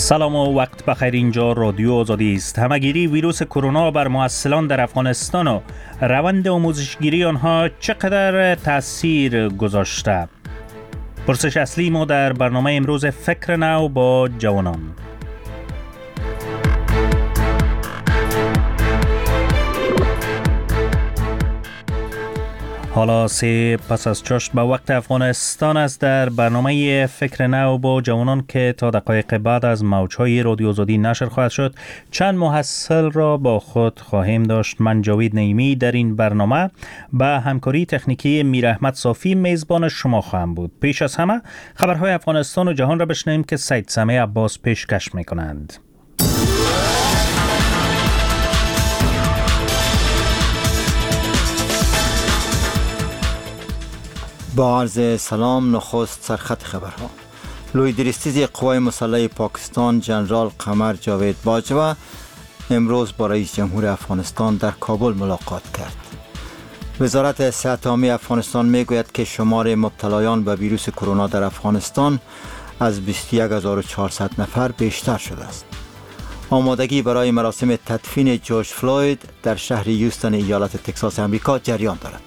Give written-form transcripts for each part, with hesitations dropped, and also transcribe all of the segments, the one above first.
سلام و وقت بخیر. اینجا رادیو آزادی است. همه‌گیری ویروس کرونا بر معسلان در افغانستان و روند آموزشگیری آنها چقدر تأثیر گذاشته؟ پرسش اصلی ما در برنامه امروز فکر نو با جوانان. حالا پس از چاشت به وقت افغانستان است. در برنامه فکر نو با جوانان که تا دقایق بعد از موجهای رادیو آزادی نشر خواهد شد، چند محصل را با خود خواهیم داشت. من جاوید نعیمی در این برنامه به همکاری تکنیکی میر احمد صافی میزبان شما خواهم بود. پیش از همه خبرهای افغانستان و جهان را بشنویم که سید سمیع عباس پیشکش می‌کنند. با عرض سلام، نخست سرخط خبرها. لوی درستیز قوای مسلح پاکستان جنرال قمر جاوید باجوه امروز با رئیس جمهور افغانستان در کابل ملاقات کرد. وزارت صحت عامه افغانستان میگوید که شمار مبتلایان به ویروس کرونا در افغانستان از 21400 نفر بیشتر شده است. آمادگی برای مراسم تدفین جورج فلوید در شهر هیوستن ایالت تگزاس آمریکا جریان دارد.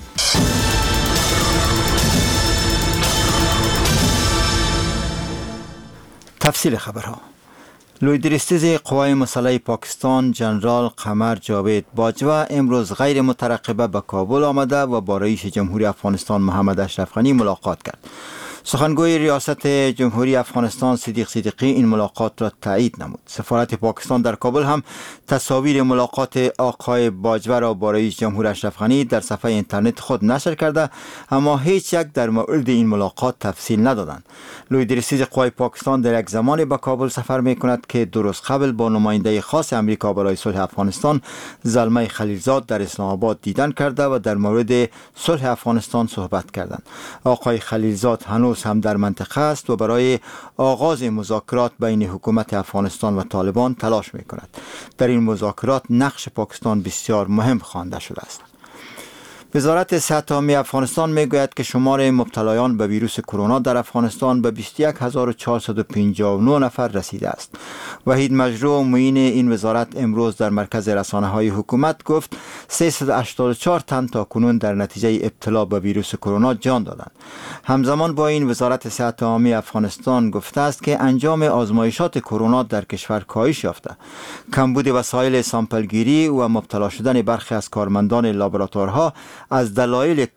تفصیل خبرها. لوی درستیز قوای مسلح پاکستان جنرال قمر جاوید باجوه امروز غیر مترقبه به کابل آمده و با رئیس جمهوری افغانستان محمد اشرف غنی ملاقات کرد. سخنگوی ریاست جمهوری افغانستان صدیق صدیقی این ملاقات را تایید نمود. سفارت پاکستان در کابل هم تصاویر ملاقات آقای باجوه را با رئیس جمهور اشرف غنی در صفحه اینترنت خود نشر کرده، اما هیچ یک در مورد این ملاقات تفصیل ندادند. لوی درستیز قوای پاکستان در یک زمانی به کابل سفر می کند که درست قبل با نماینده خاص امریکا برای صلح افغانستان زلمه خلیلزاد در اسلام آباد دیدن کرده و در مورد صلح افغانستان صحبت کردند. آقای خلیلزاد هنوز هم در منطقه است و برای آغاز مذاکرات بین حکومت افغانستان و طالبان تلاش می کند. در این مذاکرات نقش پاکستان بسیار مهم خوانده شده است. وزارت صحت عامه افغانستان میگوید که شمار مبتلایان به ویروس کرونا در افغانستان به 21459 نفر رسیده است. وحید مجروح معین این وزارت امروز در مرکز رسانه‌های حکومت گفت 384 تن تا کنون در نتیجه ابتلا به ویروس کرونا جان دادند. همزمان با این وزارت صحت عامه افغانستان گفته است که انجام آزمایشات کرونا در کشور کاهش یافته. کمبود وسایل سامپلگیری و مبتلا شدن برخی از کارمندان لابراتوارها از دلایل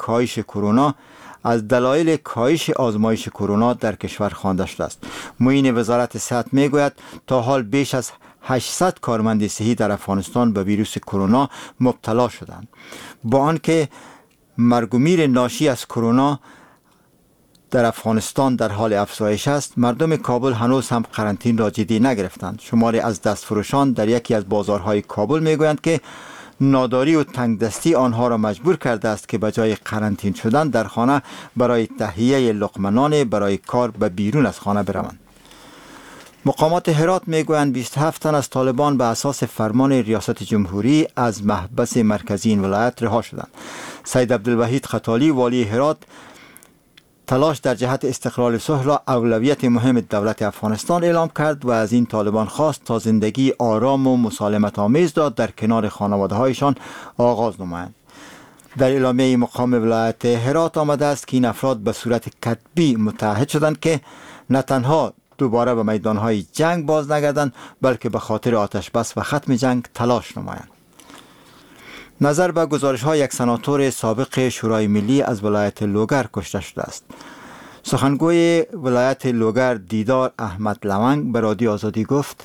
کاهش آزمایش کرونا در کشور خوانده شده است. معین وزارت صحت میگوید تا حال بیش از 800 کارمند صحی در افغانستان به ویروس کرونا مبتلا شدند. با آنکه مرگ و میر ناشی از کرونا در افغانستان در حال افزایش است، مردم کابل هنوز هم قرنطینه را جدی نگرفتند. شماری از دستفروشان در یکی از بازارهای کابل میگویند که ناداری و تنگدستی آنها را مجبور کرده است که بجای قرنطینه شدن در خانه برای تهیه لقمه نان برای کار به بیرون از خانه بروند. مقامات هرات میگویند 27 تن از طالبان به اساس فرمان ریاست جمهوری از محبس مرکزی این ولایت رها شدند. سید عبدالوحید خطالی والی هرات تلاش در جهت استقرار صلح را اولویت مهم دولت افغانستان اعلام کرد و از این طالبان خواست تا زندگی آرام و مسالمت آمیز را در کنار خانواده هایشان آغاز نمایند. در اعلامیه مقام ولایت هرات آمده است که این افراد به صورت کتبی متعهد شدند که نه تنها دوباره به میدانهای جنگ باز نگردند، بلکه به خاطر آتش بس و ختم جنگ تلاش نمایند. نظر به گزارش‌های یک سناتور سابق شورای ملی از ولایت لوگر کشته شده است. سخنگوی ولایت لوگر دیدار احمد لونگ به رادیو آزادی گفت: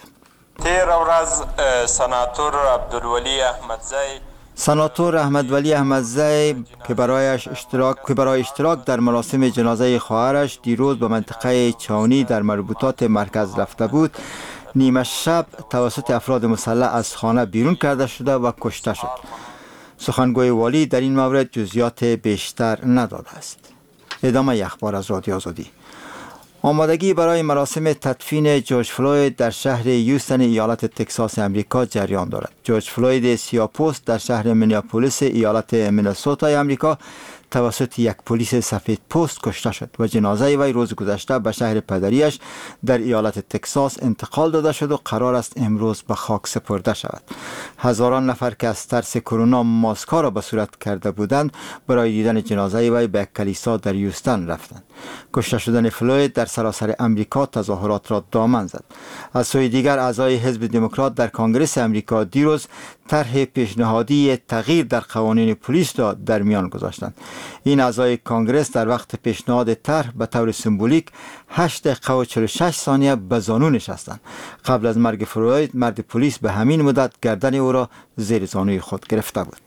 سناتور احمدولی احمدزی که برای اشتراک در مراسم جنازه خواهرش دیروز به منطقه چاونی در مربوطات مرکز رفته بود، نیمه شب توسط افراد مسلح از خانه بیرون کرده شده و کشته شد. سخنگوی والی در این مورد جزئیات بیشتر نداده است. ادامه اخبار از رادیو آزادی. آمادگی برای مراسم تدفین جورج فلوید در شهر هیوستن ایالت تگزاس آمریکا جریان دارد. جورج فلوید سیاه‌پوست در شهر مینیاپولیس ایالت مینسوتا آمریکا توسط یک پلیس سفید پوست کشته شد و جنازه وی روز گذشته به شهر پدریش در ایالت تکساس انتقال داده شد و قرار است امروز به خاک سپرده شود. هزاران نفر که از ترس کرونا ماسک‌ها را به صورت کرده بودند برای دیدن جنازه وی به کلیسا در هیوستن رفتند. کشته شدن فلوید در سراسر امریکا تظاهرات را دامن زد. از سوی دیگر اعضای حزب دموکرات در کنگره امریکا دیروز طرح پیشنهادی تغییر در قوانین پلیس را در میان گذاشتند. این اعضای کنگره در وقت پیشنهاد طرح به طور سمبولیک 8 دقیقه و 46 ثانیه به زانو نشستند. قبل از مرگ فلوید مرد پلیس به همین مدت گردن او را زیر زانوی خود گرفته بود.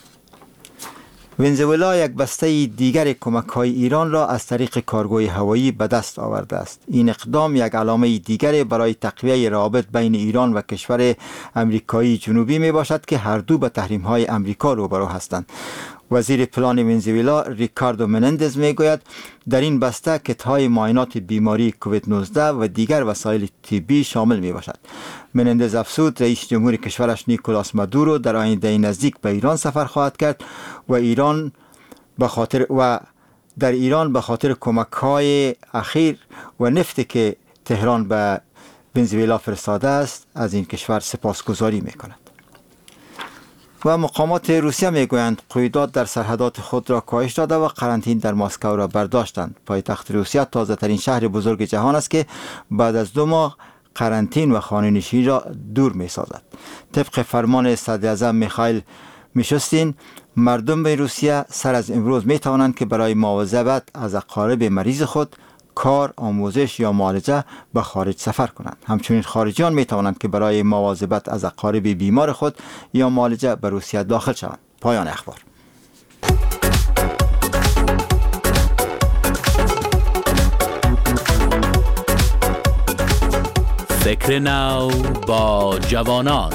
ونزوئلا یک بسته دیگر کمک‌های ایران را از طریق کارگوی هوایی به دست آورده است. این اقدام یک علامه دیگر برای تقویت روابط بین ایران و کشور امریکایی جنوبی می باشد که هر دو به تحریم‌های امریکا روبرو هستند. وزیر پلان ونزوئلا ریکاردو منندز می گوید در این بسته کت‌های معاینات بیماری کووید 19 و دیگر وسایل طبی شامل می باشد. منندز افزود رئیس جمهور کشورش نیکولاس مادورو در آینده نزدیک به ایران سفر خواهد کرد و در ایران به خاطر کمک‌های اخیر و نفتی که تهران به ونزوئلا فرستاده است از این کشور سپاسگزاری می کند. و مقامات روسیه میگویند قیودات در سرحدات خود را کاهش داده و قرنطینه در مسکو را برداشتند. پایتخت روسیه تازه ترین شهر بزرگ جهان است که بعد از 2 ماه قرنطینه و خانه‌نشینی را دور می سازد. طبق فرمان صدر اعظم میخائیل میشوستین، مردم به روسیه سر از امروز می توانند که برای مواظبت از اقارب مریض خود، کار، آموزش یا معالجه به خارج سفر کنند. همچنین خارجیان می توانند که برای مواظبت از اقارب بیمار خود یا معالجه به روسیه داخل شوند. پایان اخبار. فکر نو با جوانان.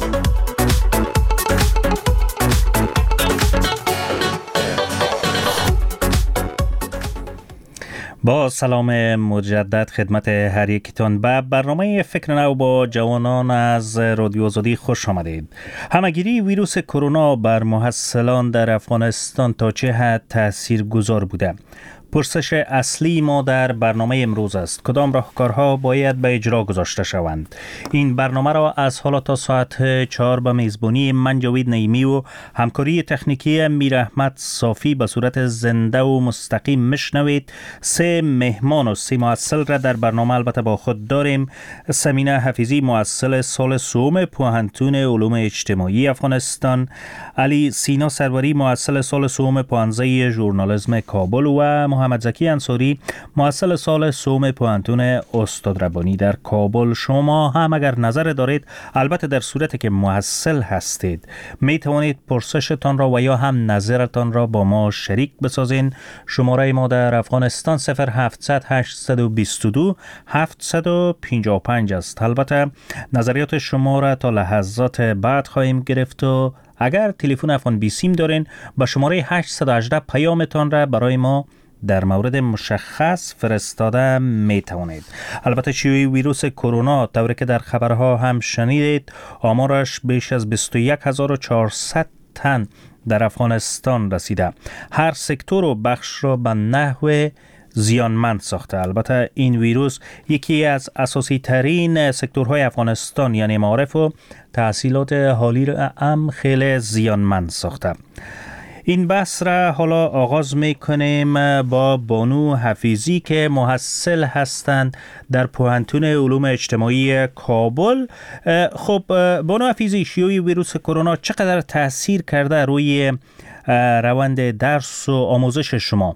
با سلام مجدد خدمت هر یکیتان به برنامه فکر نو با جوانان از رادیو آزادی خوش آمدید. همگیری ویروس کرونا بر محصلان در افغانستان تا چه حد تاثیرگذار بوده؟ پرسش اصلی ما در برنامه امروز است. کدام راهکارها باید به اجرا گذاشته شوند؟ این برنامه را از حالا تا ساعت 4 به میزبانی من جاوید نعیمی و همکاری تکنیکی میر احمد صافی به صورت زنده و مستقیم میشنوید. 3 مهمان و 3 محصل را در برنامه البته با خود داریم. سمینه حفیظی محصل سال 3 پوهنتون علوم اجتماعی افغانستان، علی سینا سروری محصل سال 3 پوهنځی ژورنالیسم کابل و محمد زکی انصاری محصل سال 3 پوهنتون استاد ربانی در کابل. شما هم اگر نظر دارید، البته در صورتی که محصل هستید، می توانید پرسشتان را و یا هم نظرتان را با ما شریک بسازین. شماره ما در افغانستان 0700 822 755 است. البته نظریات شما را تا لحظات بعد خواهیم گرفت و اگر تلفن افغان بی سیم دارین با شماره 818 پیامتان را برای ما در مورد مشخص فرستاده می توانید. البته شیوع ویروس کرونا طوری که در خبرها هم شنیدید، آمارش بیش از 21400 تن در افغانستان رسیده. هر سکتور و بخش را به نحو زیانمند ساخته. البته این ویروس یکی از اساسی ترین سکتورهای افغانستان یعنی معارف و تحصیلات عالی را هم خیلی زیانمند ساخته. این بحث را حالا آغاز میکنیم با بانو حفیظی که محصل هستند در پوهنتون علوم اجتماعی کابل. خب بانو حفیظی، شیوع ویروس کرونا چقدر تاثیر کرده روی روند درس و آموزش شما؟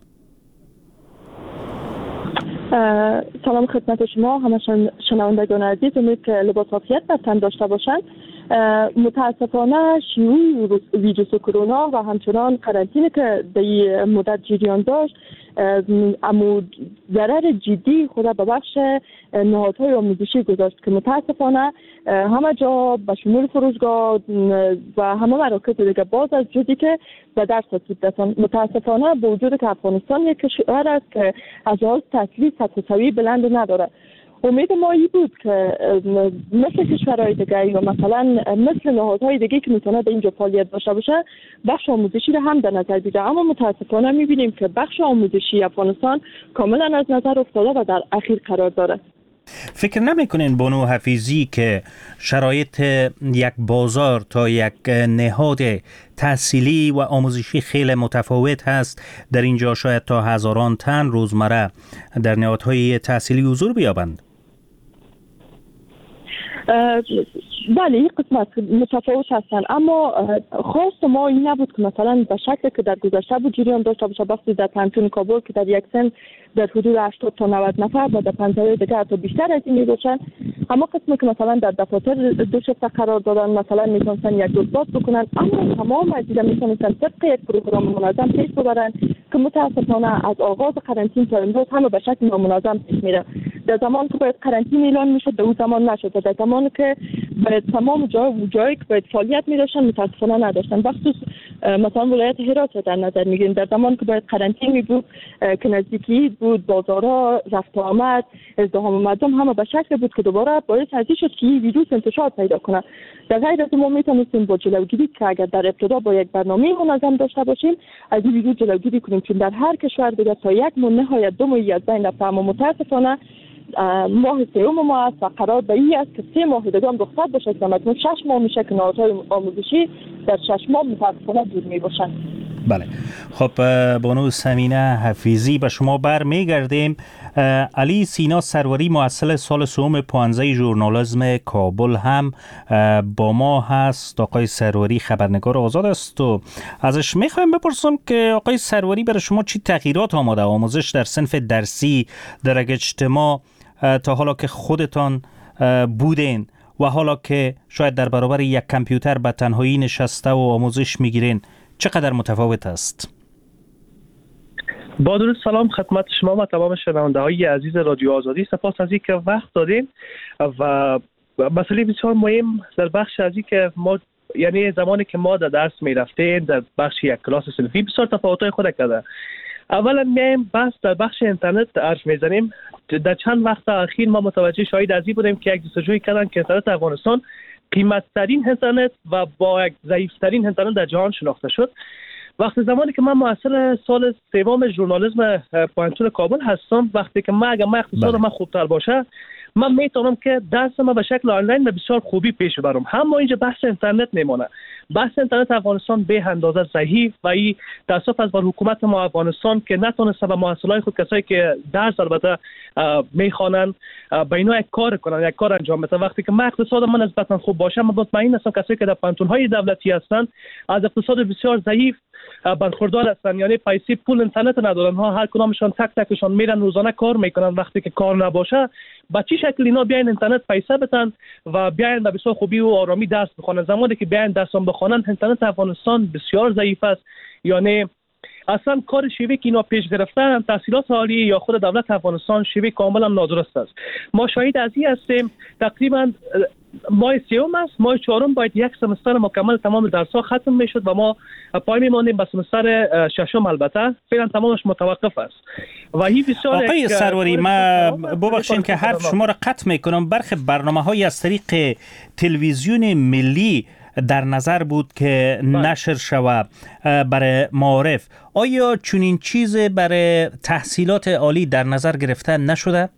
سلام خدمت شما همه شنوندگان عزیز، امید که لباس عافیت بر تن داشته باشند. متاسفانه شیوع ویروس کرونا و همچنان قرنطینه که در این مدت جریان داشت اما ضرر جدی خود به بخش نهادهای آموزشی گذاشت که متاسفانه همه جا به شمول فروشگاه و همه مراکز دیگه باز از جدی که به درس رسید. متاسفانه با وجود که افغانستان یک کشور است که از لحاظ تحصیلی سطح سوی بلند نداره امید ما این بود که مثل کشورهای دیگه یا مثلا مثل نهادهای دیگه که میتونه به اینجا فعالیت داشته باشه بخش آموزشی رو هم در نظر بگیره، اما متاسفانه میبینیم که بخش آموزشی افغانستان کاملا از نظر افتاده و در اخیر قرار داره. فکر نمیکنین بانو حفیظی که شرایط یک بازار تا یک نهاد تحصیلی و آموزشی خیلی متفاوت هست؟ در اینجا شاید تا هزاران تن روزمره در نهادهای تحصیلی حضور بیابند. بله این قسمت متفاوت هستن، اما خواست ما این نبود که مثلا به شکل که در گذشته بود جریان داشته باشه. وقتی در پانتون کابل که در یک سن در حدود 80 تا 90 نفر و در پانتون دیگه تا بیشتر از این میباشن، اما قسمی که مثلا در دفاتر دو شفته قرار دادن مثلا میتونستن یک روز باز بکنن، اما تمام از این میتونستن طبق یک پروگرام منظم پیش ببرن که متاسفانه از آغاز قرنطینه تا امروز همه به شکل نامنظم پیش میره. در زمان که باید قرنطینه اعلان میشد در اون زمان نشد، در زمان که باید تمام جایی که باید فعالیت می‌داشتن متاسفانه نداشتن. بخصوص مثلا ولایت هرات در نظر میگیریم، در زمان که باید قرنطینه بود که نزدیکی بود، بازارها رفت و آمد ازدحام مردم همه به شکل بود که دوباره باعث ازی شد که این ویروس انتشار پیدا کنه. در غیر از ما میتونستیم با جلوگیری که اگر در ابتدا با یک برنامه منظم داشته باشیم از این ویروس جلوگیری کنیم، چون در هر کشور دیگه تا یک ماه نهایت 2 ماه از بین رفته، اما متاسفانه ماه سوم ما است و قرار به این است که 3 ماه دیگه هم رخصت بشه که مثلا 6 ماه میشه که نهادهای آموزشی در 6 ماه متاسفانه دور میباشن. بله خب بانو سمینه حفیظی به شما برمیگردیم. علی سینا سروری محصل سال سوم 15 ژورنالیسم کابل هم با ما هست. آقای سروری خبرنگار آزاد است و ازش میخوایم بپرسم که آقای سروری برای شما چی تغییرات آمده آموزش در صنف درسی در اجتماع تا حالا که خودتان بودین و حالا که شاید در برابر یک کامپیوتر به تنهایی نشسته و آموزش میگیرین چقدر متفاوت است؟ با درود سلام خدمت شما و تمام شنونده های عزیز رادیو آزادی. سپاس از اینکه وقت دادین و مسئله بسیار مهم در بخش از اینکه ما یعنی زمانی که ما در درس می رفتیم در بخش یک کلاس صنفی بسیار تفاوت‌های خود کرده. اولا میایم بس در بخش اینترنت حرف میزنیم. در چند وقت اخیر ما متوجه شاهد از این بودیم که یک جستجوی کردن که اینترنت افغانستان قیمت‌ترین اینترنت و با یک ضعیف‌ترین اینترنت در جهان شناخته شد. وقتی زمانی که من محصل سال سوم ژورنالیسم پانتون کابل هستم، وقتی که اگر اقتصاد من خوبتر باشه من میتونم که درس ما به شکل آنلاین به بسیار خوبی پیش ببرم. اما اینجا بحث اینترنت نمیمونه. بحث اینترنت افغانستان به اندازه ضعیف و این تاسف از بر حکومت ما افغانستان که نتونسته به محصولای خود کسایی که درس البته میخوانن به اینا یک کار کنن، یک کار انجام بدن. وقتی که اقتصاد من نسبتا خوب باشه من مطمئن هستم کسایی که در پانتون‌های دولتی هستن از اقتصاد بسیار ضعیف برخوردار هستن، یعنی پیسه پول اینترنت ندارن ها. هر کدامشون تک تکشون میرن روزانه کار میکنن. وقتی که کار نباشه با چه شکل اینا بیاین اینترنت پیسه بدن و بیاین به بسیار خوبی و آرامی درس بخونن؟ زمانی که بیاین درسام بخونن اینترنت افغانستان بسیار ضعیف است. یعنی اصلا کار شیوه که اینا پیش گرفتن تحصیلات عالی یا خود دولت افغانستان شیوه کاملا نادرست است. ما شاهد از این هستیم تقریبا ماه سوم است، ماه چهارم باید یک سمستر مکمل تمام درس‌ها ختم میشد و ما پای میمانیم به سمستر ششم. البته فعلا تمامش متوقف است و این بسیار آقای سروری ما ببخشید که حرف شما را قطع میکنم. برخی برنامه‌های از طریق تلویزیون ملی در نظر بود که نشر شود برای معارف. آیا چنین چیز برای تحصیلات عالی در نظر گرفته نشده؟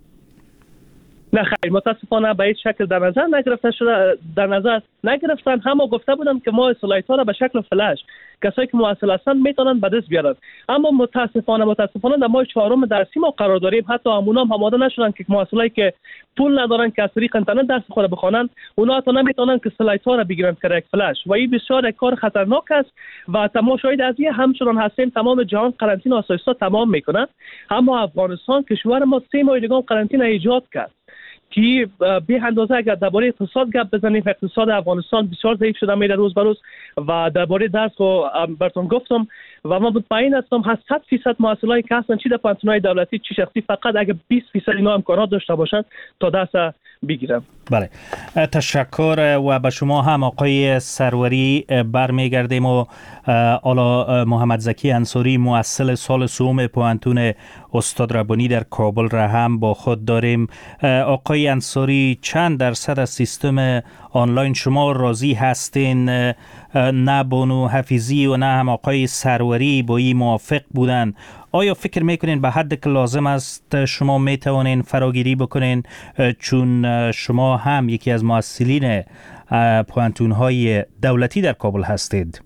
نه خیر، متاسفانه به هیچ شکل در نظر نگرفته شده، در نظر نگرفتن. هم گفته بودن که ما اسلایدها را به شکل فلش کسایی که مواصل هستن میتونن به دست بیارن، اما متاسفانه در ماه چهارم درسی ما قرار داریم. حتی همونا هم آماده نشدن که مواصلایی که پول ندارن که از طریق اینترنت درس خود بخونن اونا حتی نمیتونن که اسلایدها را بگیرن که یک فلش و این بسیار کار خطرناک است و ما شاهد از این همچنان هستیم. تمام جهان قرنطینه آسایشتا تمام میکنه، اما افغانستان کشور ما 3 ماه دیگه قرنطینه ایجاد کرد که به اندازه اگر درباره اقتصاد گپ بزنیم اقتصاد افغانستان بسیار ضعیف شده میره روز به روز و درباره درس رو براتون گفتم و من مطمئن هستم 100% محصلای که هستن چی در پانتون‌های دولتی چی شخصی فقط اگر 20% اینا امکانات داشته باشن تا درس بگیرم. بله، تشکر. و به شما هم آقای سروری برمیگردیم و حالا محمد زکی انصاری مؤسس سال سوم پوهنتون استاد ربانی در کابل را هم با خود داریم. آقای انصاری، چند درصد از سیستم آنلاین شما راضی هستین؟ نه بانو حفیظی و نه هم آقای سروری با این موافق بودن. آیا فکر میکنین به حد که لازم است شما میتوانین فراگیری بکنین، چون شما هم یکی از مؤسسین پوهنتون‌های دولتی در کابل هستید؟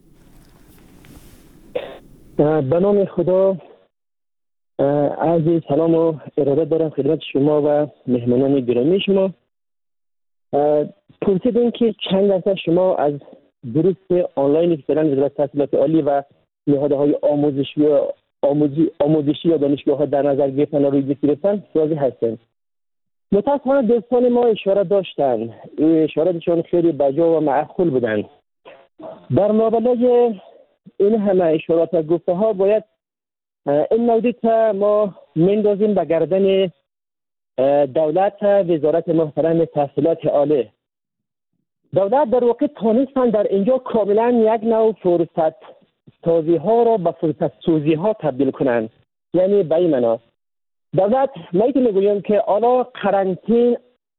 به نام خدا، عرض سلام و ارادت دارم خدمت شما و مهمانان گرامی شما. پرسیدین که چند درصد شما از دروس آنلاینی که فعلا وزارت تحصیلات عالی و نهادهای آموزشی یا دانشگاه‌ها در نظر گرفتن و روی گرفتن راضی هستند. متأسفانه دوستان ما اشاره داشتن، اشاراتشون خیلی بجا و معقول بودن. در مقابل این همه اشارات و گفته ها باید این نودیت ما مندازیم به گردن دولت، وزارت محترم تحصیلات عالی. دولت در واقع تانستن در اینجا کاملا یک نوع فرصت سازی ها را به فرصت سوزی ها تبدیل کنند. یعنی به این معنا دولت میگویم که حالا قرنطین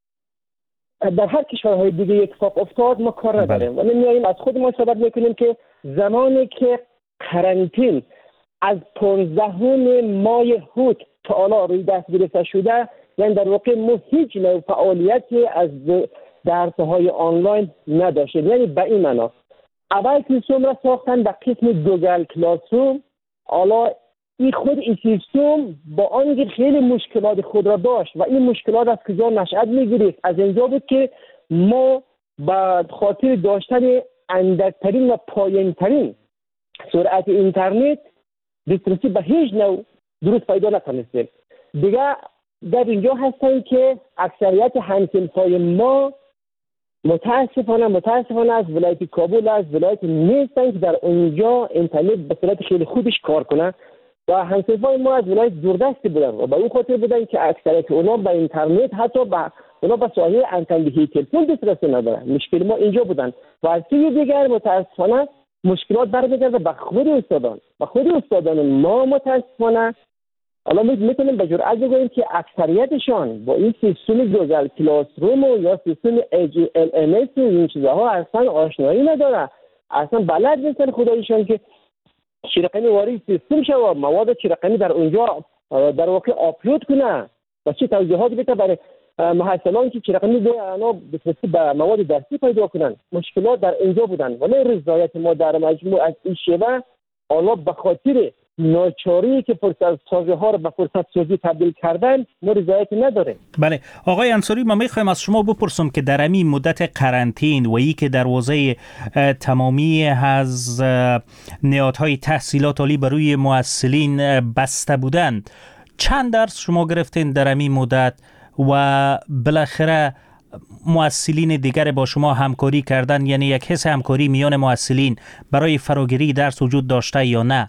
در هر کشورهای دیگه اتفاق افتاد ما کار نداریم، ولی میاییم از خود ما صحبت میکنیم که زمانی که قرنطین از 15 ماه هوت تا حالا روی دست گرفته شده، یعنی در واقع ما هیچ نوع فعالیتی از درس‌های آنلاین نداشتیم. یعنی به این معنا اول سیستم را ساختن به قسم گوگل کلاسروم. حالا این خود این سیستم با آنکه خیلی مشکلات خود را داشت و این مشکلات از کجا نشأت می‌گرفت؟ از اینجا بود که ما به خاطر داشتن اندکترین و پایین‌ترین سرعت اینترنت دسترسی به هیچ نوع درست پیدا نکنستیم. دیگه در اینجا هستن که اکثریت همسنفای ما متاسفانه از ولایت کابل، از ولایت نیستن که در اونجا اینترنت به صورت خیلی خوبش کار کنه و همسنفای ما از ولایت دوردستی بودن و به اون خاطر بودن که اکثریت اونا به اینترنت حتی اونا به ساحه انتندهی تلفن دسترسی ندارن. مشکل ما اینجا بودن و از سوی دیگر متاسفانه مشکلات برمیگرده به خود استادان ما. متاسفانه حالا میتونیم به جرئت بگوییم که اکثریتشان با این سیستم گوگل کلاس روم و یا سیستم LMS و این چیزها اصلا آشنایی نداره، اصلا بلد نیستن خدایشان که چی رقمی وارد سیستم شوه، مواد چی رقمی در اونجا در واقع آپلود کنه و چه توضیحات بده برای محصلان که چی رقمی دسترسی به مواد درسی پیدا کنن. مشکلات در اینجا بودن ولی رضایت ما در مجموع از این شیوه حالا به خاطر ناچاری که فرصت سازی ها رو به فرصت سازی تبدیل کردن ما رضایت نداره. بله آقای انصاری، ما میخوایم از شما بپرسم که در این مدت قرنطین و ای که دروازه تمامی از نهادهای تحصیلات عالی برای مؤسسین بسته بودند، چند درس شما گرفتین در این مدت و بالاخره مؤسسین دیگر با شما همکاری کردن؟ یعنی یک حس همکاری میان مؤسسین برای فراگیری درس وجود داشته یا نه؟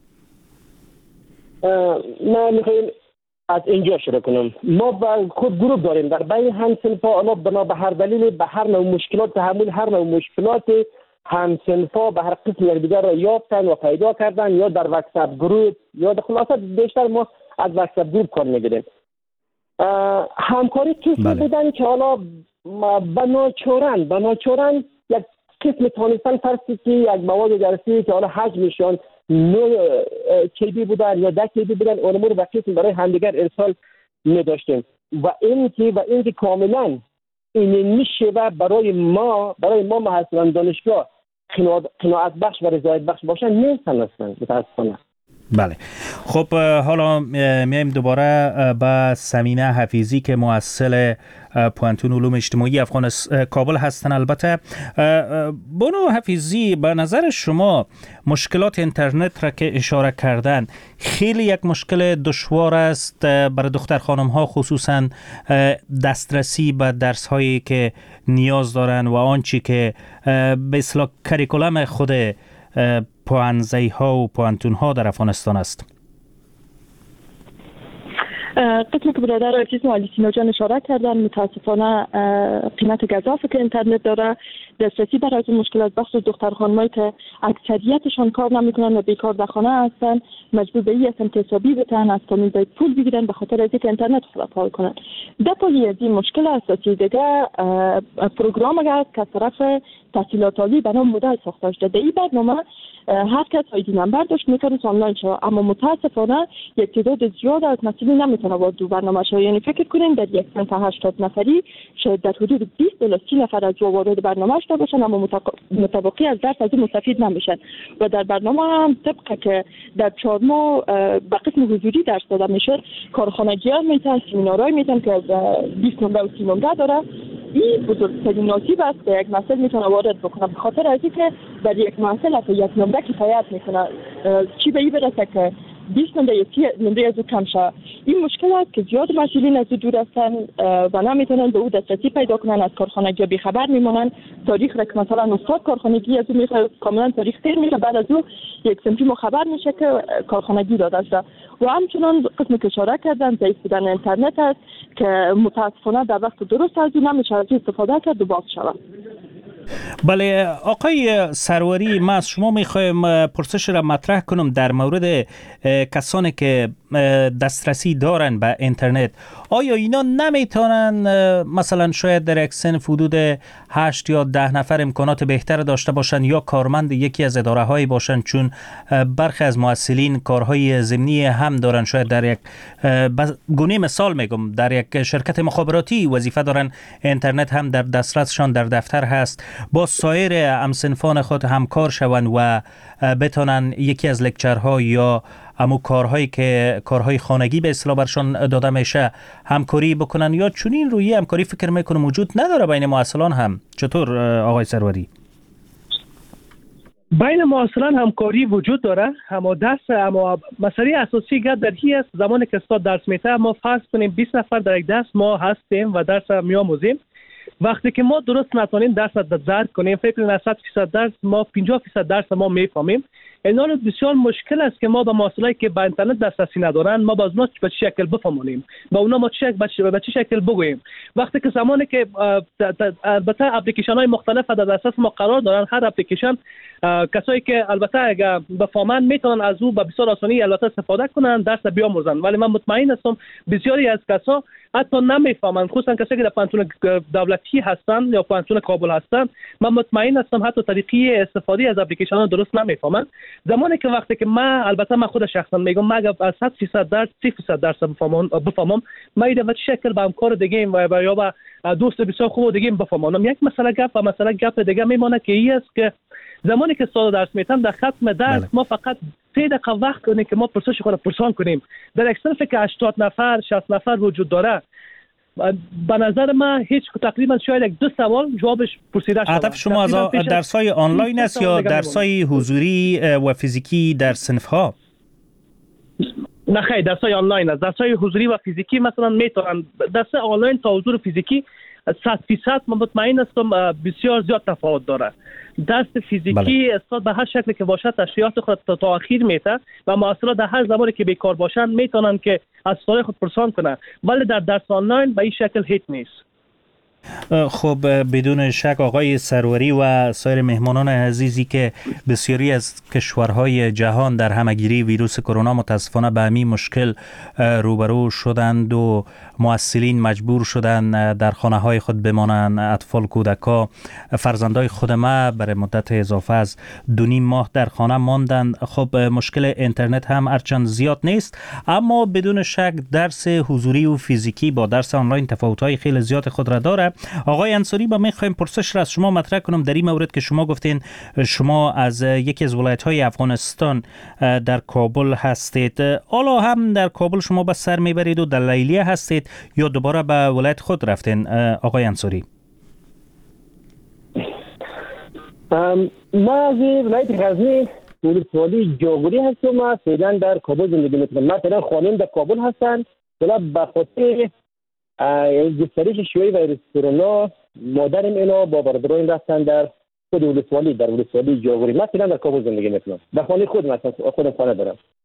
ما میخوایم از اینجا شروع کنم. ما با خود گروه داریم در بین همسنفا، اما بنا به هر دلیل به هر نوع مشکلات تحمل هر نوع مشکلات همسنفا به هر قسم یکدیگر را یافتن و پیدا کردن، یا در واتساپ گروه یا در خلاصه بیشتر ما از واتساپ گروه کار میگیریم. همکاری کسی بودن که حالا به ناچارن یک قسم تانستن فرضی که یک مواد درسی که حالا حجمشان 9 کیبی بودن یا 10 کیبی بودن، اونمو رو به قسم برای همدیگر ارسال می‌داشتیم و این که کاملا این میشه و برای ما محصلان دانشگاه قناعت بخش و رضایت بخش باشن نیستن اصلا متاسفانه. بله خب، حالا میایم دوباره به سمیمه حفیظی که مؤسس پوهنتون علوم اجتماعی کابل هستن. البته بانو حفیظی، به نظر شما مشکلات اینترنت را که اشاره کردن خیلی یک مشکل دشوار است برای دختر خانم ها، خصوصا دسترسی به درس هایی که نیاز دارن و آنچه که به اصطلاح کریکولم خود پوهنزی ها و پوهنتون ها در افغانستان است؟ قسمی که برادر عزیز علی سینا جان اشاره کردن، متاسفانه قیمت گزافی که اینترنت داره، دسترسی برای این مشکلات بخصوص دختر خانمایی که اکثریتشان کار نمیکنن و بیکار در خانه هستن مجبور به این هستن که حسابی بتن از تامین پول بگیرن به خاطر از اینکه اینترنت خود فعال کنن. در پولی از این مشکل اساسی دیگه پروگرام هست که طرف تحصیلات عالی به نام مدل ساخته شده. این برنامه هر کس آیدی نمبر داشت میتونه آنلاین شد، اما متاسفانه یک تعداد زیاد از مسئولین نمیتونه وارد برنامه شد. یعنی فکر کنین در یک صنف 80 نفری شاید در حدود 20 تا 30 نفر از وارد برنامه شده باشن، اما متوقع از درس از این مستفید نمیشن. و در برنامه هم طبق که در 4 ماه به قسم حضوری درس داده میشه، کارخانگیان میتونن، سمینارهای میتونن که 20 نمره و 30 نمره داره. این بزرگترین نصیب است که یک محصل میتونه وارد بکنه، به خاطر از اینکه در یک محصل از یک نمره کفایت میکنه. چی به این برسه که 20 نمره یا 30 نمره از او کم شه. این مشکل است که زیاد مسئولین از او دور هستن و نمیتونن به او دسترسی پیدا کنن، از کارخانگی بی خبر میمونن. تاریخ را که مثلا استاد کارخانگی از او میخواد کاملا تاریخ تیر میشه، بعد از او یک سنفی مخبر میشه که کارخانگی داده شده. و همچنان قسمی که اشاره کردن ضعیف بودن اینترنت است که متاسفانه در وقت درست از او نمیشه از استفاده کرد و باز شود. بله آقای سروری، ما از شما میخوایم پرسش را مطرح کنم در مورد کسانی که دسترسی دارن به اینترنت. آیا اینا نمیتونن مثلا شاید در یک صنف حدود 8 یا 10 نفر امکانات بهتر داشته باشن یا کارمند یکی از اداره هایی باشن؟ چون برخی از مؤسسین کارهای ضمنی هم دارن، شاید در یک گونه مثال میگم در یک شرکت مخابراتی وظیفه دارن، اینترنت هم در دسترسشان در دفتر هست، با سایر همصنفان خود همکار شوند و بتونن یکی از لکچرها یا امو کارهایی که کارهای خانگی به اصطلاح برشان داده میشه همکاری بکنن، یا چنین روی همکاری فکر میکنم وجود نداره بین مؤسسان هم؟ چطور آقای سروری؟ بین مؤسسان همکاری وجود داره، اما مسئله اساسی گپ در این است زمانی که استاد درس میده ما فرض کنیم 20 نفر در یک دست ما هستیم و درس میآموزیم. وقتی که ما درست نتونیم درس را درک کنیم، فکر کنیم 100% درس ما 50% درس ما میفهمیم. اینا بسیار مشکل است که ما با مؤسسه‌ای که با اینترنت دسترسی ندارن ما باز ما به چه شکل بفهمونیم، با اونا ما به چه شکل بگوییم. وقتی که زمانی که البته اپلیکیشن‌های مختلف در دسترس ما قرار دارن، هر اپلیکیشن کسایی که البته اگه بفهمن میتونن از او به بسیار آسانی البته استفاده کنن، درس بیاموزن. ولی من مطمئن هستم بسیاری از کسا حتی نمیفهمن، خصوصا کسایی که در پانتون دولتی هستن یا پانتون کابل هستن، من مطمئن هستم حتی طریقی استفاده از اپلیکیشن ها درست نمیفهمن. زمانی که وقتی که من خود شخصا میگم من اگه از 100% درس 30% درس بفهمم، من ایده به چه شکل با همکار دیگه و یا با دوست بسیار خوب دیگه بفهمم. یک مسئله گپ دیگه میمونه که این است که زمانی که استاد درس میتم در ختم درس ما فقط 3 دقیقه وقت کنیم که ما پرسش خود پرسان کنیم. در یک صنفی که 80 نفر 60 نفر وجود داره، به نظر من هیچ تقریبا شاید 2 سوال جوابش پرسیده شده. هدف شما از درس‌های آنلاین است یا درس‌های حضوری و فیزیکی در صنف‌ها؟ نه خیر، درس‌های آنلاین است. درس‌های حضوری و فیزیکی مثلا میتونن درس آنلاین تا حضور فیزیکی 100% من مطمئن هستم بسیار زیاد تفاوت داره. درس فیزیکی استاد به هر شکلی که باشه تشریحات خود تا اخیر میته و مؤسسات در هر زمانی که بیکار باشن میتونن که از سوال خود پرسان کنن، ولی در درس آنلاین به این شکل هیچ نیست. خب بدون شک آقای سروری و سایر مهمانان عزیزی که بسیاری از کشورهای جهان در همگیری ویروس کرونا متاسفانه به همین مشکل روبرو شدند و مؤسسین مجبور شدند در خانه های خود بمانند. اطفال، کودکا، فرزندای خود ما برای مدت اضافه از 2.5 ماه در خانه ماندند. خب مشکل اینترنت هم هرچند زیاد نیست، اما بدون شک درس حضوری و فیزیکی با درس آنلاین تفاوت‌های خیلی زیاد خود را داره. آقای انصاری، با میخوایم پرسش را از شما مطرح کنم در این مورد که شما گفتین شما از یکی از ولایت‌های افغانستان در کابل هستید. حالا هم در کابل شما به سر میبرید و در لیلیه هستید یا دوباره به ولایت خود رفتین آقای انصاری؟ ما از ولایت غزنی ولسوالی جاغوری هستم. ما فعلا در کابل زندگی میکنم. من فعلا خانم در کابل هستن، ولی به خاطر گسترش شیوع ویروس کرونا مادرم اینا با برادران رفتن در خود ولسوالی، در ولسوالی جاغوری. من فعلا در کابل زندگی میکنم. در خانه خودم هستم، خودم خانه دارم.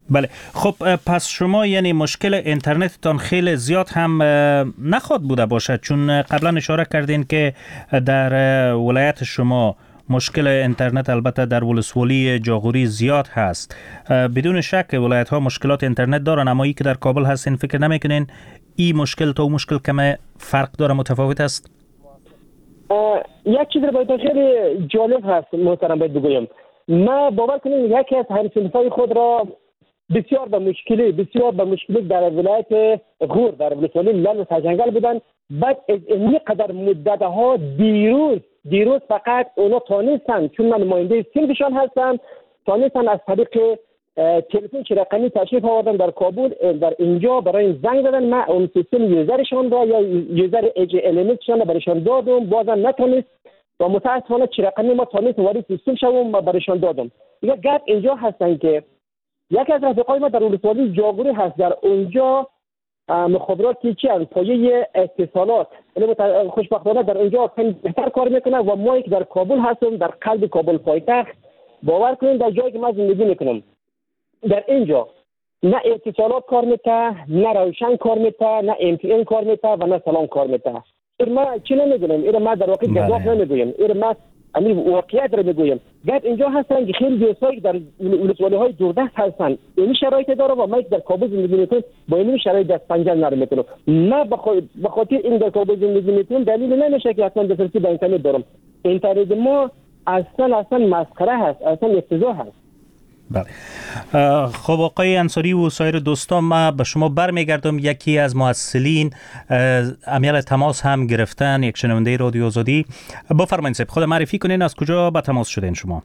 بله. خب پس شما یعنی مشکل اینترنتتان خیلی زیاد هم نخواد بوده باشد، چون قبلا اشاره کردین که در ولایت شما مشکل اینترنت البته در ولسوالی جاغوری زیاد هست. بدون شک ولایت ها مشکلات اینترنت دارن، اما ای که در کابل هستین فکر نمیکنین این مشکل تا مشکل کم فرق داره، متفاوت است؟ یک چیز رو باید خیلی جالب هست محترم باید بگویم. ما باور کنیم یکی از همسنفای خود را بسیار به مشکلی در ولایت غور در ولسوالی لال سرجنگل بودن. بعد از این قدر مدت ها دیروز فقط اونا تانستن، چون من نماینده سیمشان هستم، تانستن از طریق تلفن رقمی تشریف آوردن در کابل، در اینجا برای زنگ زدن. من اون سیستم یوزرشان را یا یوزر AJLMS شان برایشان دادم، بازم نتونست و متاسفانه رقمی ما تانست وارد سیستم شوم و برایشان دادم. دیگه گپ اینجا هستن که یکی از رفقای ما در ولسوالی جاغوری هست، در اونجا مخابراتی چی از پایه اتصالات، یعنی خوشبختانه در اونجا بهتر کار میکنه و ما که در کابل هستم، در قلب کابل پایتخت، باور کنید در جایی که من زندگی میکنم در اینجا نه اتصالات کار میکنه، نه روشن کار میکنه، نه MTN کار میکنه و نه سلام کار میکنه. ما چی نمیدونم، اینا ما در واقع جواب نمیگویم، اینا ما یعنی واقعیت رو میگویم. بعد اینجا هستن که خیلی دوستایی در ولسوالی‌های دوردست هستن، این شرایط داره و ما در کابل زندگی میکنم با این شرایط دست پنجه نرم میکنم. نه به خاطر این در کابل زندگی میکنم دلیل نمیشه که اصلا دسترسی به اینترنت دارم. اینترنت ما اصلا مسخره هست، اصلا افتضاح هست. بله. خب آقای انصاری و سایر دوستان، ما به شما برمیگردم. یکی از مؤسسین امیال تماس هم گرفتن، یک شنونده رادیو آزادی. بفرمایید صاحب، خود معرفی کنین، از کجا به تماس شدین شما؟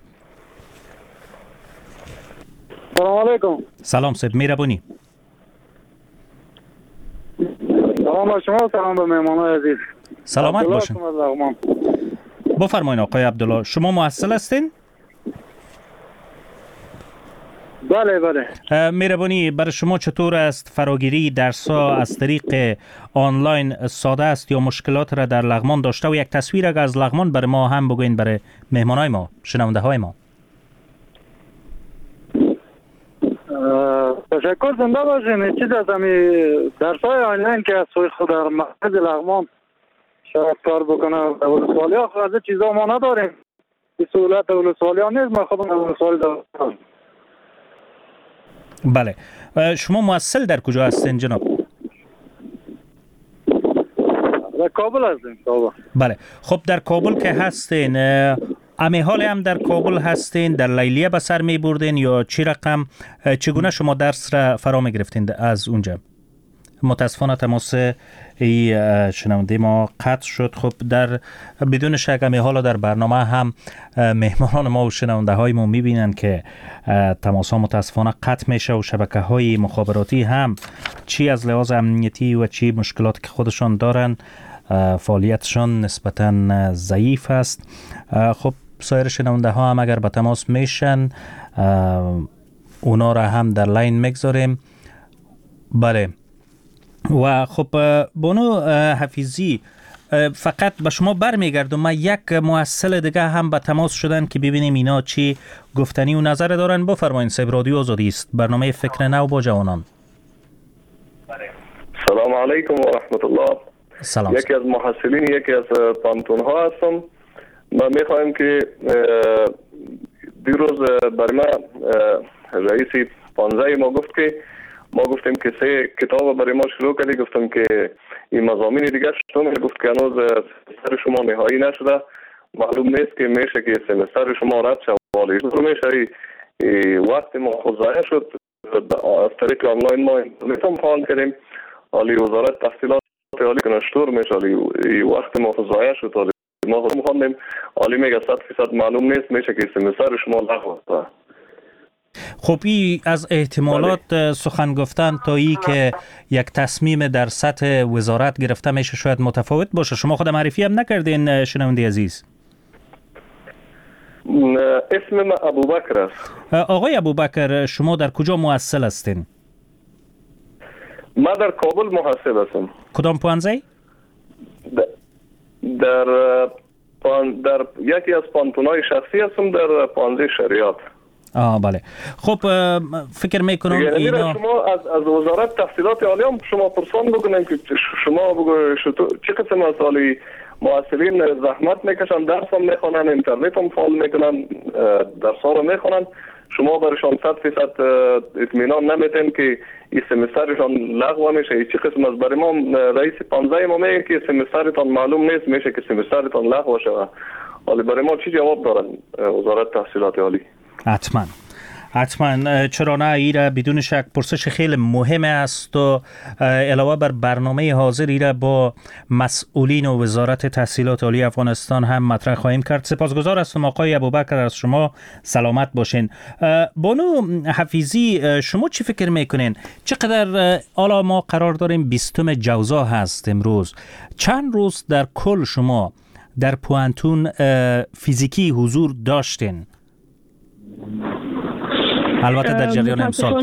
سلام علیکم. سلام صاحب، مهربانی. سلام به شما، سلام به مهمانان عزیز. سلامت باشین. بفرمایید آقای عبدالله، شما مؤسس هستین؟ بله. مهربانی، برای شما چطور است فراگیری درس‌ها از طریق آنلاین ساده است یا مشکلات را در لغمان داشته؟ و یک تصویر اگر از لغمان برای ما هم بگوین، برای مهمانای ما، شنونده های ما. تشکر، زنده باشین. چیز از همین درس‌های آنلاین که از سوی خود در مرکز لغمان شاید کار بکنه در ولسوالی ها، خود از چیزا ما نداریم. این سهولت ولسوالی ها نیست، ما خودم در ولسوالی دارم. بله. شما مؤسس در کجا هستین جناب؟ در کابل هستیم. کابل. بله. خب در کابل که هستین، امی حال هم در کابل هستین، در لیلیه به سر می بردین یا چی رقم، چگونه شما درس را فرا می گرفتین از اونجا؟ متاسفانه تماس شنونده ما قطع شد. خب در بدون شک امی حالا در برنامه هم مهمانان ما و شنونده های ما میبینن که تماس ها متاسفانه قطع میشه و شبکه های مخابراتی هم چی از لحاظ امنیتی و چی مشکلاتی که خودشان دارن فعالیتشان نسبتا ضعیف است. خب سایر شنونده ها هم اگر به تماس میشن اونا را هم در لاین میگذاریم. بله. و خب بانو حفیظی، فقط به شما برمیگردم. ما یک مؤسس دیگه هم به تماس شدن که ببینیم اینا چی گفتنی و نظر دارن. بفرمایید صاحب، رادیو آزادی است، برنامه فکر نو با جوانان. سلام علیکم و رحمت الله. سلام. یکی از محصلین یکی از پانتون ها هستم. ما میخوایم که دیروز برای ما رئیس 15 ما گفت که ما گفتیم که 3 کتاب برای ما شروع کردی، گفتم که این مضامین دیگه شما گفت که هنوز سر شما نهایی نشده، معلوم نیست که میشه که سمستر شما رد شد، ولی میشه وقت ما خود ضایع شد. از طریق آنلاین ما میتونم فعال کردیم، ولی وزارت تحصیلات عالی کنشتور میشه، ولی وقت ما خود ضایع شد، ولی ما خود میخواندیم، ولی میگه 100% معلوم نیست، میشه که سمستر شما لغو شد. خب این از احتمالات سخن گفتن تا ای که یک تصمیم در سطح وزارت گرفته میشه شاید متفاوت باشه. شما خود معرفی هم نکردین شنونده عزیز. اسم من ابوبکر است. آقای ابوبکر، شما در کجا مؤسس هستین؟ ما در کابل محصل هستم. کدام پانزه؟ در یکی از پانتونای شخصی هستم در پانزه شریعت. بله. خب فکر میکنم اینا شما از وزارت تحصیلات عالی هم شما پرسان بکنین که شما چه قسم مسائلی معلمین زحمت میکشن، درس هم میخونن، اینترنت هم فعال میکنن، درس ها رو میخونن، شما برشان 100% اطمینان نمیتین که این سمسترشان لغو میشه؟ چه قسم از برای ما رئیس 15 ما میگه که سمسترتان معلوم نیست، میشه که سمسترتان لغو شود. ولی برای ما چی جواب دارن وزارت تحصیلات عالی؟ حتما چرا نه، ایره بدون شک پرسش خیلی مهم است و علاوه بر برنامه حاضر ایره با مسئولین و وزارت تحصیلات عالی افغانستان هم مطرح خواهیم کرد. سپاسگزار هستم آقای ابوبکر، از شما سلامت باشین. بانو حفیظی، شما چی فکر میکنین؟ چقدر حالا ما قرار داریم 20 جوزا هست امروز، چند روز در کل شما در پوانتون فیزیکی حضور داشتین؟ البته در جریان امسال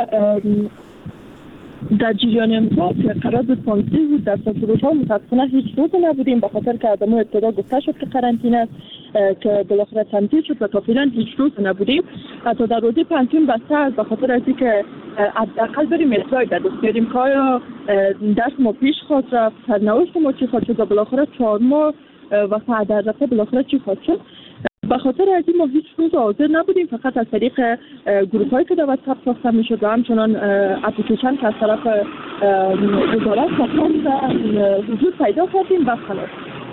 در جریان امسال که قرار بود 15 روز در سفروش ها متاسفانه هیچ روز نبودیم، به خاطر که آدمو ابتدا گفته شد که قرنطینه است که بالاخره تمدید شد و تا فعلا هیچ روز نبودیم. حتی در روزی پانتون بسته است به خاطر از اینکه حداقل بریم اطلاعی در دست بیاریم که آیا درس ما پیش خواهد رفت، سرنوشت ما چی خواهد شد و بالاخره 4 ماه و بعد در رفته بالاخره چی خواهد شد. به خاطر از این ما هیچ روز حاضر نبودیم، فقط از طریق گروه هایی که در واتساپ ساخته میشد و همچنان اپلیکیشن که از طرف وزارت حضور پیدا کردیم و خلاص.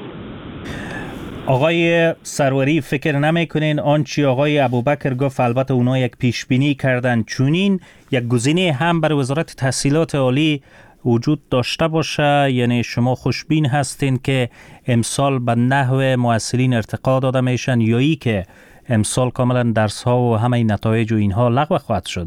آقای سروری فکر نمیکنین آنچه آقای ابوبکر گفت، البته اونا یک پیش بینی کردن، چونین یک گزینه هم برای وزارت تحصیلات عالی وجود داشته باشه؟ یعنی شما خوشبین هستین که امسال به نحو معلمین ارتقا داده میشن یا ای که امسال کاملا درس ها و همه نتایج و اینها لغو خواهد شد؟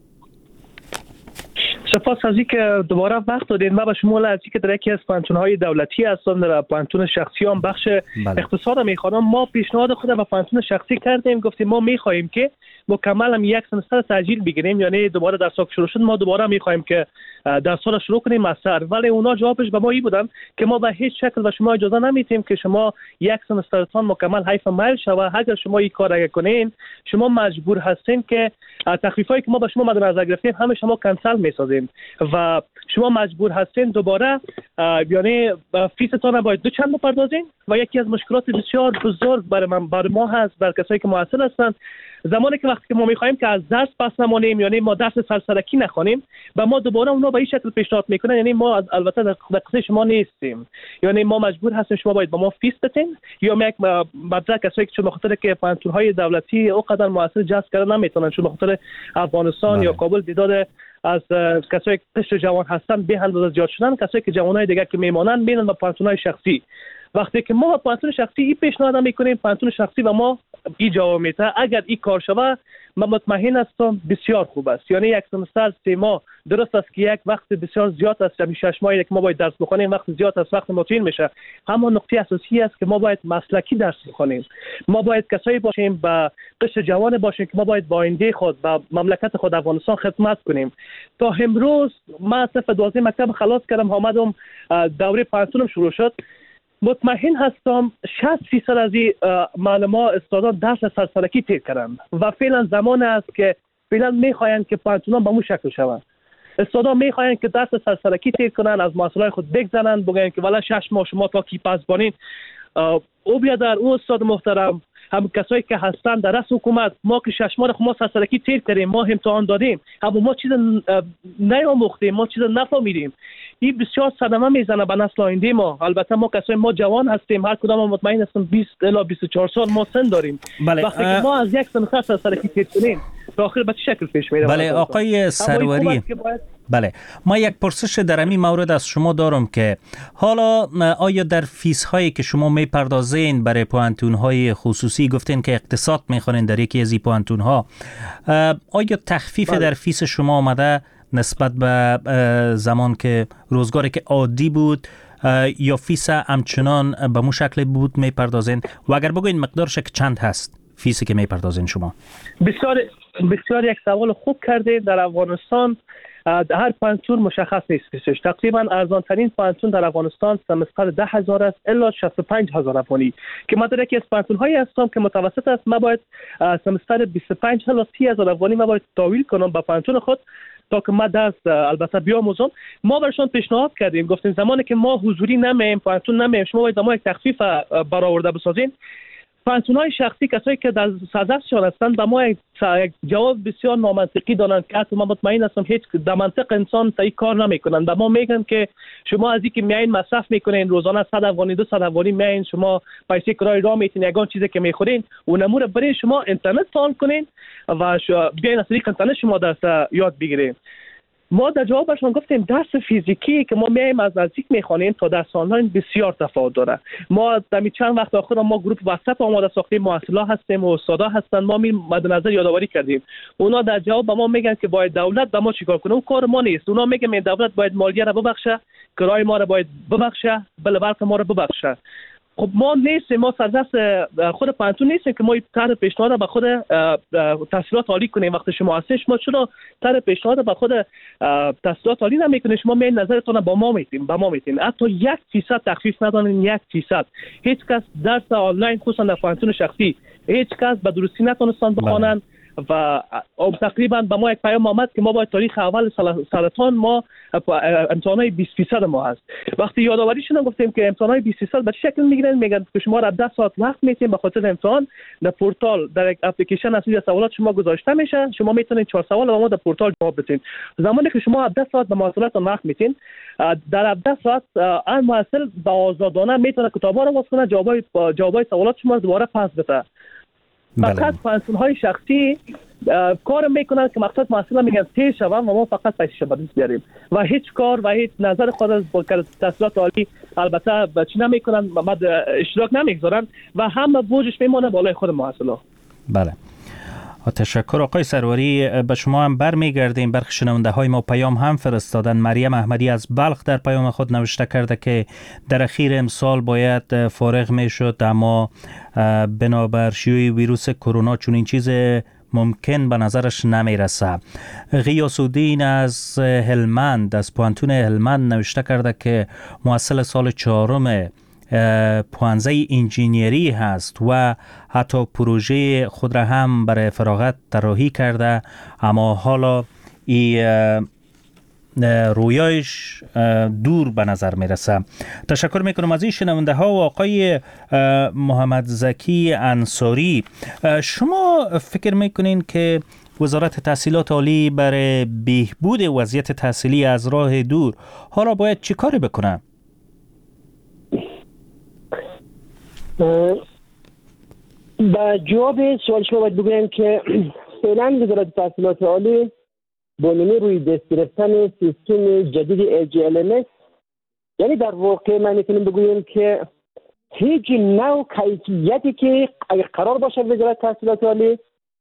سپاس از اینکه دوباره وقت دادین. ما به شما از اینکه در یکی از پانتون‌های دولتی هستم، در پانتون شخصی هم بخش اقتصاد میخوانم، ما پیشنهاد خود به پانتون شخصی کردیم، گفتیم ما میخواهیم که مکمل هم یک سمستر تاجیل بگیریم، یعنی دوباره درس ها شروع شد ما دوباره میخواهیم که درس ها را شروع کنیم از سر. ولی اونا جوابش به ما این بودن که ما به هیچ شکل به شما اجازه نمیدیم که شما یک سمسترتان مکمل حیف مایل شود. اگر شما این کار اگه کنین شما مجبور هستین که تخفیفایی که ما به شما مد نظر گرفتیم همه شما کنسل میسازیم و شما مجبور هستین دوباره یعنی فیستان باید دو چند بپردازین و یکی از مشکلات بسیار بزرگ برای ما هست، برای کسایی که معلم هستند، زمانی که وقتی که ما میخوایم که از درس پس نمانیم، یعنی ما درس سرسرکی نخوانیم و ما دوباره اونا به این شکل پیشنهاد میکنن، یعنی ما البته در قصه شما نیستیم، یعنی ما مجبور هستیم شما باید با ما فیس بدین یا یک مبلغ کسایی که چون بخاطر که پانتون‌های دولتی اوقدر موثر جذب کردن نمیتونن، چون بخاطر افغانستان یا کابل دیداد از کسایی که قشر جوان هستن به اندازه زیاد شدن، کسایی که جوانای دیگه که میمونن میرن با پانتون‌های شخصی. وقتی که ما پانتون شخصی این پیشنهاد میکنیم، پانتون شخصی و ما این جواب میده اگر این کار شود من مطمئن هستم بسیار خوب است. یعنی یک سمستر 3 ماه درست است که یک وقت بسیار زیاد است، یعنی 6 ماهی که ما باید درس بخونیم وقت زیاد است، وقت مطمئن میشه. اما نکته اساسی است که ما باید مسلکی درس بخونیم، ما باید کسایی باشیم با قشر جوان باشیم که ما باید با آینده خود با مملکت خود افغانستان خدمت کنیم. تا امروز ما صرف 12 مکتب خلاص کردم، آمدم دوره پانتونم شروع شد، مطمئن هستم 60% از این معلمان استادان درس سرسرکی تیر کردن و فعلا زمان است که فعلا میخواین که پانتونان به اون شکل شوند. استادان میخواین که درس سرسرکی تیر کنن، از مسائل خود بگذرن، بگن که والا 6 ماه شما تا کی پس بانین. او بیادر او استاد محترم، هم کسایی که هستن در رأس حکومت، ما که 6 ماه ما سرسرکی تیر کردیم، ما امتحان دادیم، اما ما چیز نیاموختیم، ما چیز نفهمیدیم. این بسیار صدمه میزنه به نسل آینده ما. البته ما کسایی ما جوان هستیم، هر کدام مطمئن هستم 20 الی 24 سال ما سن داریم. وقتی که ما از یک سمستر سرسرکی تیر کنیم تا آخر به چه شکل پیش میره؟ بله آقای سروری، بله ما یک پرسش در همین مورد از شما دارم که حالا آیا در فیس هایی که شما میپردازین برای پوانتون های خصوصی، گفتین که اقتصاد میخونین در یکی از این پوانتون ها، آیا تخفیف در فیس شما آمده نسبت به زمان که روزگاری که عادی بود یا فیس همچنان به مو شکل بود میپردازین و اگر بگوین مقدارش چند هست فیسی که میپردازین شما؟ بسیار یک سوال خوب کردید. در افغانستان هر پانتون مشخص نیستش. تقریبا ارزان ترین پانتون در افغانستان سمستر 10,000 است الا 65,000 افغانی که ما در یکی از پانتون هایی هستم که متوسط است. ما باید سمستر 25 تا 30,000 افغانی ما باید تحویل کنم به پانتون خود تا که ما درس البته بیاموزم. ما برشان پیشنهاد کردیم، گفتیم زمانی که ما حضوری نمیم، پانتون نمیم، شما باید ما یک تخفیف برآورده بسازین. پانتون‌های شخصی کسایی که در صدرشان هستند به ما یک جواب بسیار نامنطقی دادند که حتی من مطمئن هستم هیچ در منطق انسان تا این کار نمیکنند. به ما میگن که شما از اینکه میاین مصرف میکنین روزانه 100 افغانی 200 افغانی میاین شما پیسه کرایه راه میتین یگان چیزی که میخورین اون امور برای شما اینترنت تان کنین و بیاین از طریق اینترنت شما درس یاد بگیرین. ما در جوابشون گفتیم درس فیزیکی که ما میایم از نزدیک میخوانیم تا درس آنلاین بسیار تفاوت داره. ما در چند وقت آخر ما گروپ واتساپ آماده ساختیم، محصلا هستیم و استادا هستن، ما مد نظر یادآوری کردیم. اونا در جواب به ما میگن که باید دولت به ما چیکار کنه. اون کار ما نیست. اونا میگن دولت باید مالیه را ببخشه، کرایه ما را باید ببخشه، برق ما را ببخشه. خب ما نیستیم، ما سردست خود پانتون نیستیم که ما طرح پیشنهاد به خود تحصیلات عالی کنیم. وقتی شما هستین شما چرا طرح پیشنهاد به خود تحصیلات عالی نمیکنید؟ شما می نظرتون با ما میتین حتی 1% تخفیف ندارین. 1% هیچ کس درس آنلاین خصوصا در پانتون شخصی هیچ کس به درستی نتونستن بخوانن و تقریبا به ما یک پیام آمد که ما باید تاریخ اول سرطان ما امتحانای 20% ما هست. وقتی یادآوری شدن گفتیم که امتحانای 20% به چه شکل میگیرن، میگن که شما را 10 ساعت وقت میتین به خاطر امتحان در پورتال در یک اپلیکیشن اصلی سوالات شما گذاشته میشه، شما میتونید 4 سوال و ما در پورتال جواب بدین. زمانی که شما 10 ساعت به مواصلات وقت میتین، در 10 ساعت هر محصل با آزادانه میتونه کتابا رو باز کنه، جوابای سوالات شما رو دوباره پس بده. فقط پانتون‌های شخصی کار میکنن که مقصد محصول میگن تیز شون و ما فقط پیسش به دست بیاریم و هیچ کار و هیچ نظر خود از تحصیلات عالی البته چی نمیکنن، اشتراک نمیگذارن و هم بوجش میمونه بالای خود محصولا. بله، تشکر آقای سروری. به شما هم برمیگردیم. برخی شنونده های ما پیام هم فرستادن. مریم احمدی از بلخ در پیام خود نوشته کرده که در اخیر امسال باید فارغ میشد اما بنابر شیوع ویروس کرونا چون این چیز ممکن به نظرش نمیرسه. غیاث الدین از هلمند از پوانتون هلمند نوشته کرده که محصل سال 4 پوانزه انجینیری هست و حتی پروژه خود را هم برای فراغت طراحی کرده اما حالا رویایش دور به نظر میرسه. تشکر میکنم از این شنونده ها. و آقای محمد زکی انصاری، شما فکر میکنین که وزارت تحصیلات عالی برای بهبود وضعیت تحصیلی از راه دور حالا باید چی کاری بکنه؟ با جواب سوال شما باید بگویم که فعلا وزارت تحصیلات عالی با نمی روی دست گرفتن سیستم جدید AGLMS، یعنی در واقع من میتونیم بگویم که هیچ نوع کیفیتی که اگر قرار باشه وزارت تحصیلات عالی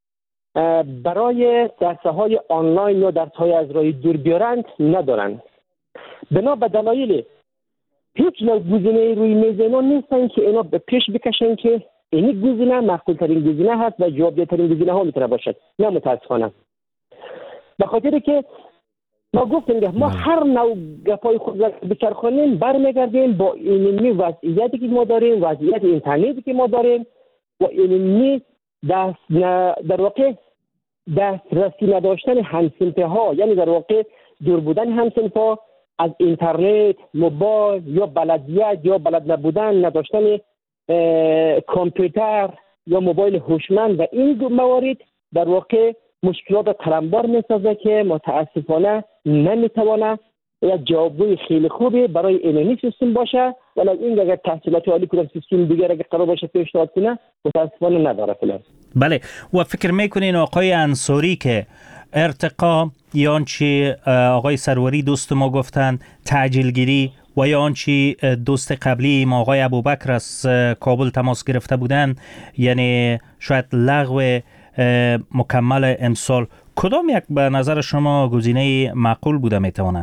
برای درس‌های آنلاین یا درس‌های از راه دور بیارند ندارند. بنا به دلایل هیچ نوع گزینه روی میز اینا نیستن که اینا به پیش بکشن که این گزینه معقول ترین گزینه هست و جوابده ترین گزینه ها میتونه باشد. نه متاسفانه، به خاطر که ما گفتیم ما هر نوع گپای خود را بچرخونیم برمیگردیم با اینمی وضعیتی که ما داریم، وضعیت اینترنتی که ما داریم و اینمی در واقع دسترسی نداشتن همسنفه ها، یعنی در واقع دور بودن همسنفه ها از اینترنت، موبایل یا بلدیت یا بلد نبودن، نداشتن کامپیوتر یا موبایل هوشمند و این دو موارد در واقع مشکلات ترنبار میسازه که متاسفانه نمیتوانه یک جوابگوی خیلی خوبی برای اینمی سیستم باشه. ولی این اگر تحصیلات عالی کدام سیستم دیگر اگر قرار باشه پیشنهاد کنه متاسفانه نداره فعلا. بله، و فکر میکنین آقای انصاری که ارتقا یا آنچه آقای سروری دوست ما گفتن تعجیلگیری و یا آنچه دوست قبلی ما آقای ابوبکر از کابل تماس گرفته بودن، یعنی شاید لغو مکمل امسال، کدام یک به نظر شما گزینه معقول بوده میتونه؟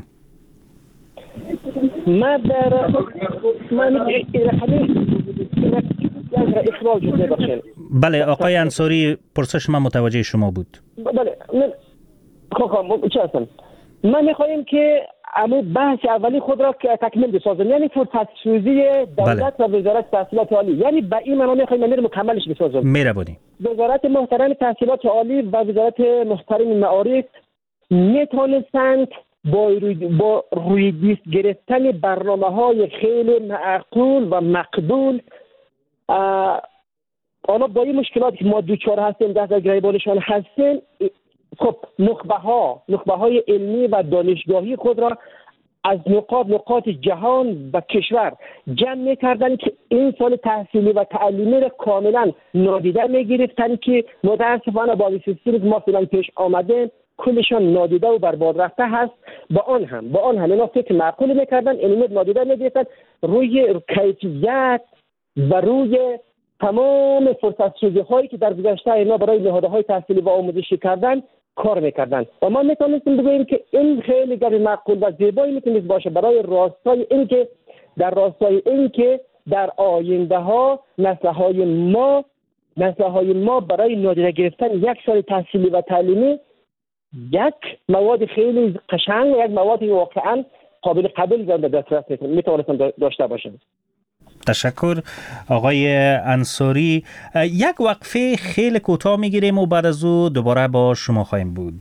من بله آقای انصاری، پرسش من متوجه شما بود. بله چه هستم؟ من میخوایم که اما بحث اولی خود را تکمیل بسازم، یعنی فرصت سوزی دولت و وزارت تحصیلات عالی، یعنی به این معنا میخوایم من مکملش بسازم. مهربانی. وزارت محترم تحصیلات عالی و وزارت محترم معارف میتونستند با روی دیست گرفتن برنامه‌های خیلی معقول و مقبول، حالا با این مشکلاتی که ما دوچار هستیم در گریبانشان هستیم، خب نخبه‌های علمی و دانشگاهی خود را از نقاط جهان و کشور جمع می‌کردن که این سال تحصیلی و تعلیمی را کاملا نادیده می‌گرفتن که متأسفانه با سیستمی ما فعلا پیش آمده کلشان نادیده و برباد رفته هست. با آن هم اینا فکر معقولی می‌کردن، علمی نادیده می‌گرفتن، روی کیفیت و روی تمام فرصت سوزی‌هایی که در گذشته اینا برای نهادهای تحصیلی و آموزشی کردن کار میکردن و ما میتونستیم بگوییم که این خیلی گری معقول و زیبایی میتونست باشه برای راستای اینکه در آینده ها نسل‌های ما برای نادیده گرفتن یک سال تحصیلی و تعلیمی یک مواد خیلی قشنگ و یک مواد واقعا قابل قبول در دسترس میتونستن داشته باشن. تشکر آقای انصاری. یک وقفه خیلی کوتاه میگیریم و بعد از او دوباره با شما خواهیم بود.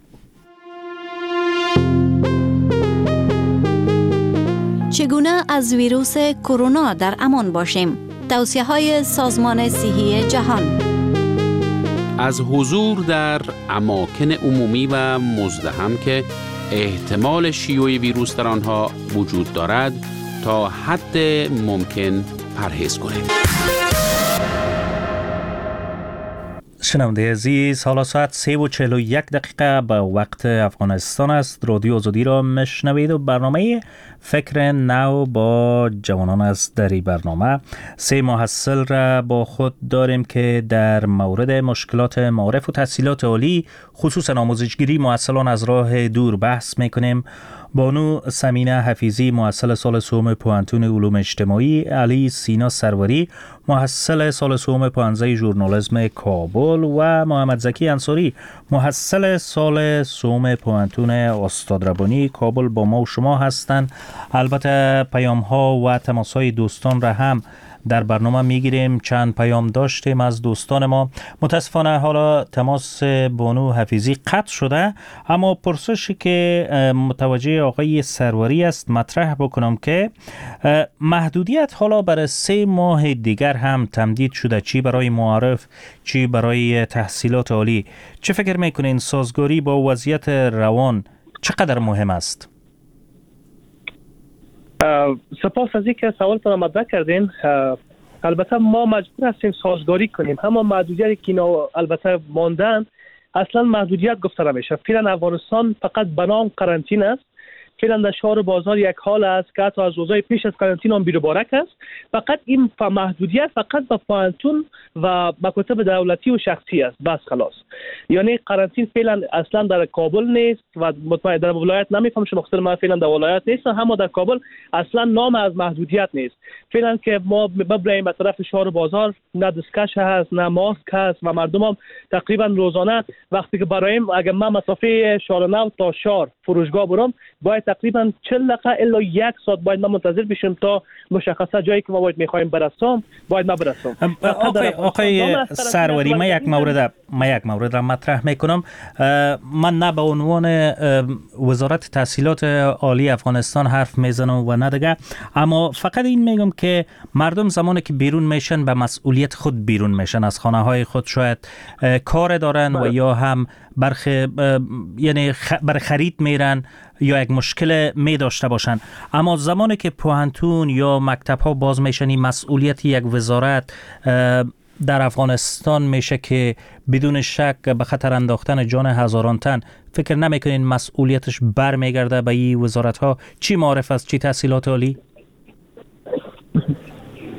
چگونه از ویروس کرونا در امان باشیم؟ توصیه‌های سازمان صحی جهان. از حضور در اماکن عمومی و مزدحم که احتمال شیوع ویروس در آنها وجود دارد تا حد ممکن پرهیز کنید. شنونده عزیز، حالا ساعت 3:41 به وقت افغانستان است. رادیو آزادی را میشنوید و برنامه فکر نو با جوانان است. در این برنامه 3 محصل را با خود داریم که در مورد مشکلات معارف و تحصیلات عالی خصوصا آموزشگیری محصلان از راه دور بحث میکنیم. بانو سمینه حفیظی محصل سال سوم پوانتون علوم اجتماعی، علی سینا سروری محصل سال سوم پانزه ژورنالیسم کابل و محمد زکی انصاری محصل سال سوم پوانتون استاد ربانی کابل با ما و شما هستند. البته پیام ها و تماس های دوستان را هم در برنامه میگیریم. چند پیام داشتیم از دوستان ما. متاسفانه حالا تماس بانو حفیظی قطع شده، اما پرسشی که متوجه آقای سروری است مطرح بکنم که محدودیت حالا برای 3 ماه دیگر هم تمدید شده، چی برای معارف چی برای تحصیلات عالی. چه فکر میکنین سازگاری با وضعیت روان چقدر مهم است؟ سپاس از اینکه سوالتان مطرح کردین. البته ما مجبور هستیم سازگاری کنیم. همه محدودیتی که اینا البته ماندن اصلا محدودیت گفته نمیشه. فعلا افغانستان فقط به نام قرنطینه است. فعلا در شهر بازار یک حال است که حتی از روزهای پیش از قرنطینه هم بی‌مبارک است. فقط این محدودیت فقط به پوانتون و مکاتب دولتی و شخصی است. بس خلاص. یعنی قرنطین فعلا اصلا در کابل نیست و مطمئن در ولایت نمیفهم شما خاطر ما فعلا در ولایت نیست، هم در کابل اصلا نام از محدودیت نیست. فعلا که ما ببریم به طرف شهر بازار نه دستکش هست نه ماسک هست و مردم هم تقریبا روزانه وقتی که برایم اگر من مسافه شهر نو تا شهر فروشگاه برم باید تقریبا 40 دقیقه الا 1 ساعت باید ما منتظر بشیم تا مشخصه جایی که ما باید می‌خوایم برسیم باید ما برسیم. آقای سروری، ما یک مورد را مطرح میکنم. من نه به عنوان وزارت تحصیلات عالی افغانستان حرف میزنم و نه دیگه، اما فقط این میگم که مردم زمانی که بیرون میشن به مسئولیت خود بیرون میشن، از خانه های خود شاید کار دارن و یا هم یعنی برای خرید میرن یا یک مشکل می داشته باشن، اما زمانی که پوهنتون یا مکتب ها باز میشن این مسئولیت یک وزارت در افغانستان میشه که بدون شک به خطر انداختن جان هزاران تن. فکر نمیکنین مسئولیتش برمیگرده به این وزارت ها، چی معارف است چی تحصیلات عالی؟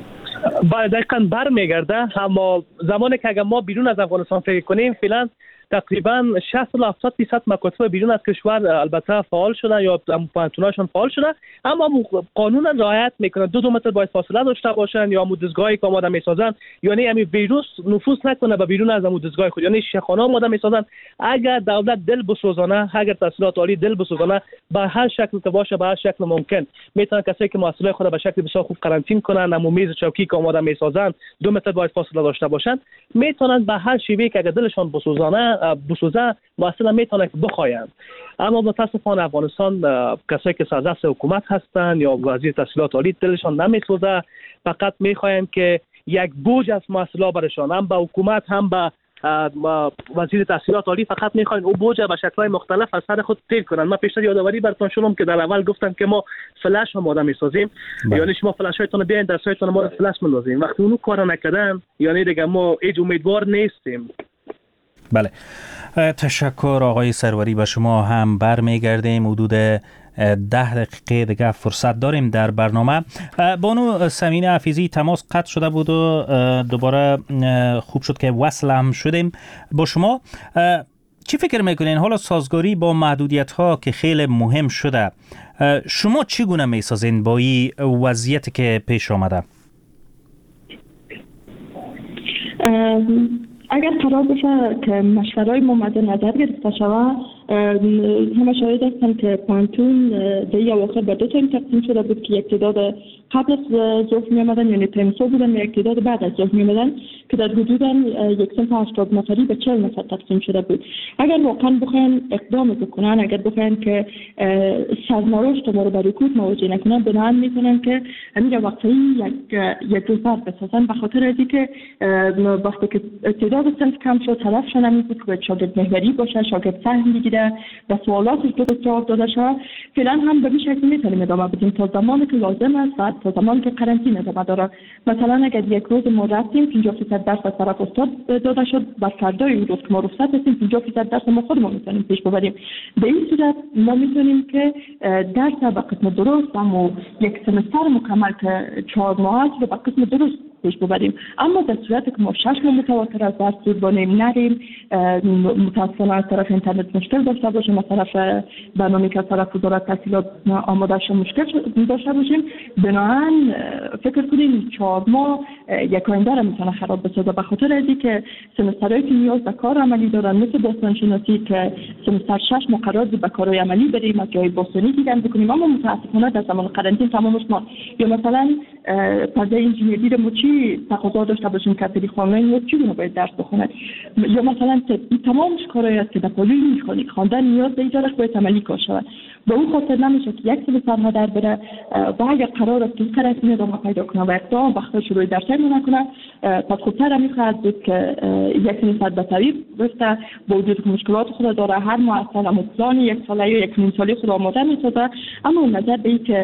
دقیقاً برمیگرده، اما زمانی که اگر ما بیرون از افغانستان فکر کنیم فعلا تقریبا 60-70% مکاتب بیرون از کشور البته فعال شده یا پانتوناشون فعال شده، اما قانون رعایت میکنن 2 متر باید فاصله داشته باشن یا دستگاهی که آماده میسازن، یعنی همین ویروس نفوذ نکنه به بیرون از دستگاه خود، یعنی شیخانه آماده میسازن. اگر دولت دل بسوزانه، اگر تحصیلات عالی دل بسوزانه، به هر شکل که باشه، به هر شکل ممکن میتونن کسایی که محصولات خود به شکل بسیار خوب قرنطین کنن، اما میز چوکی که آماده میسازن 2 متر باید فاصله داشته باشن، میتونن به هر شیوهی که اگر دلشان بسوزه مثلا میتونن بخواین. اما متاسفانه افغانستان کسایی که سردست حکومت هستن یا وزیر تحصیلات عالی دلشان نمیسوزه، فقط میخواین که یک بوج از محصولات برشان، هم به حکومت هم به وزیر تحصیلات عالی فقط میخواین او بوج به شکل‌های مختلف از سر خود تیر کنن. من پیشتر یادآوری براتون شدم که در اول گفتم که ما فلش آماده میسازیم، یعنی شما فلش هایتون بیاین در سایتون ما فلش میندازیم. وقتی اونو کارو نکردن یعنی دیگه ما هیچ امیدوار نیستیم. بله، تشکر آقای سروری. به شما هم برمیگردیم. حدود 10 دقیقه دیگه فرصت داریم در برنامه. بانو سمینه حفیظی تماس قطع شده بود و دوباره خوب شد که وصل هم شدیم با شما. چی فکر میکنین حالا سازگاری با محدودیت ها که خیلی مهم شده، شما چگونه میسازین با این وضعیتی که پیش آمده؟ اگر قرار باشه که مشورهای ما مد نظر گرفته شود، همه شاهد هستن که پانتون در اواخر به 2 تایم تقسیم شده بود که یک تعداد قبل از ظهر می آمدن یعنی تیمسو بودن، یک تعداد بعد از ظهر می آمدن که در حدود 180 نفری به 40 نفر تقسیم شده بود. اگر واقعا بخواین اقدام بکنن، اگر بخواین که سازمانش ما رو با رکود مواجه نکنن، بنابراین میتونن که همین وقتی یک روز بعد بسازن، به خاطر از اینکه وقتی که تعداد صنف کم شد هدفشون همین بود که شاگرد محوری باشه، شاگرد سهم بگیره و سوالاتش درست جواب داده شود. فعلا هم به این شکل میتونیم ادامه بدیم تا زمانی که لازم است و تا زمانی که قرنطینه ادامه داره. مثلا اگر یک روز ما رفتیم 50% درس از طرف استاد داده شد، بر فردای روز که ما رخصت هستیم 50% درس ما خودمون میتونیم پیش ببریم. به این صورت ما میتونیم که درس به قسم درست اما یک سمستر مکمل که 4 ماه است رو به قسم درست پیش ببریم. اما در صورتی که ما 6 ماه متواتر از درس دور بانیم نریم، متاسفانه از طرف اینترنت مشکل داشته باشیم، از طرف برنامه‌ای که از طرف وزارت تحصیلات آماده شده مشکل داشته باشیم، بنابراین فکر کنیم 4 ماه یک آینده را میتونه خراب بسازه. به خاطر از اینکه سمسترهایی که نیاز به کار عملی دارن مثل باستانشناسی که سمستر 6 ماه قرار بود به کارهای عملی بریم، از جای باستانی دیدن بکنیم، اما متاسفانه در زمان قرنطینه تمامش ما یا مثلا پرده انجینیری رو چی تقاضا داشته باشیم که تری خانه چگونه باید درس بخونه، یا مثلا تمامش کارهایی است که در پالوی میخونید خواندن نیاز به ایجادش باید عملی کار شود. به اون خاطر نمیشه که یک سمستر هدر بره و اگر قرار است که قرنطینه ادامه پیدا کنه و اقدام وقت شروع درس نکنه، پس خوبتر میخواد بود که یک سمستر به طریق رفته با وجود مشکلات خود داره، هر مؤسسه هم پلان یک ساله یا یک نیم ساله خود آماده میسازه، اما نظر به اینکه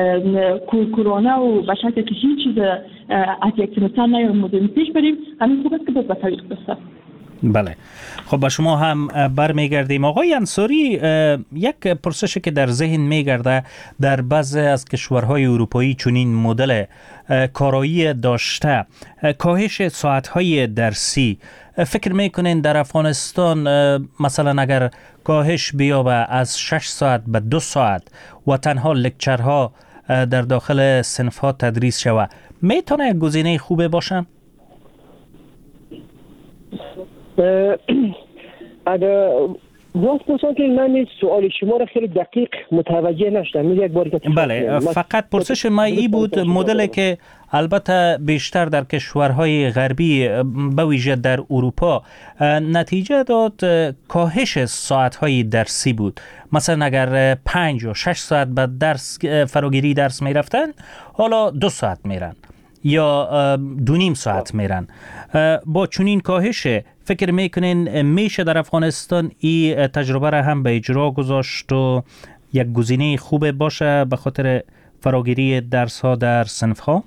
کرونا و به شکل که هیچ چیز از یک سمستر نیامده پیش بریم، همین خوب است که به طریق بسته. بله، خب با شما هم برمیگردیم. آقای انصاری، یک پرسشی که در ذهن میگرده، در بعضی از کشورهای اروپایی چنین مدل کارایی داشته، کاهش ساعتهای درسی، فکر میکنین در افغانستان مثلا اگر کاهش بیابه از 6 ساعت به 2 ساعت و تنها لکچرها در داخل صنفها تدریس شود، میتونه یک گزینه خوبه باشه؟ اگر راست باشم که من سوال شما را خیلی دقیق متوجه نشدم. یک بار بله، فقط پرسش ما ای بود مدلی که البته بیشتر در کشورهای غربی به ویژه در اروپا نتیجه داد کاهش ساعتهای درسی بود. مثلا اگر 5 و 6 ساعت به درس فراگیری درس می رفتن، حالا 2 ساعت میرن یا 2.5 ساعت میرن. با چنین کاهش فکر میکنین میشه در افغانستان این تجربه را هم به اجرا گذاشت و یک گزینه خوبه باشه به خاطر فراگیری درس ها در صنف ها؟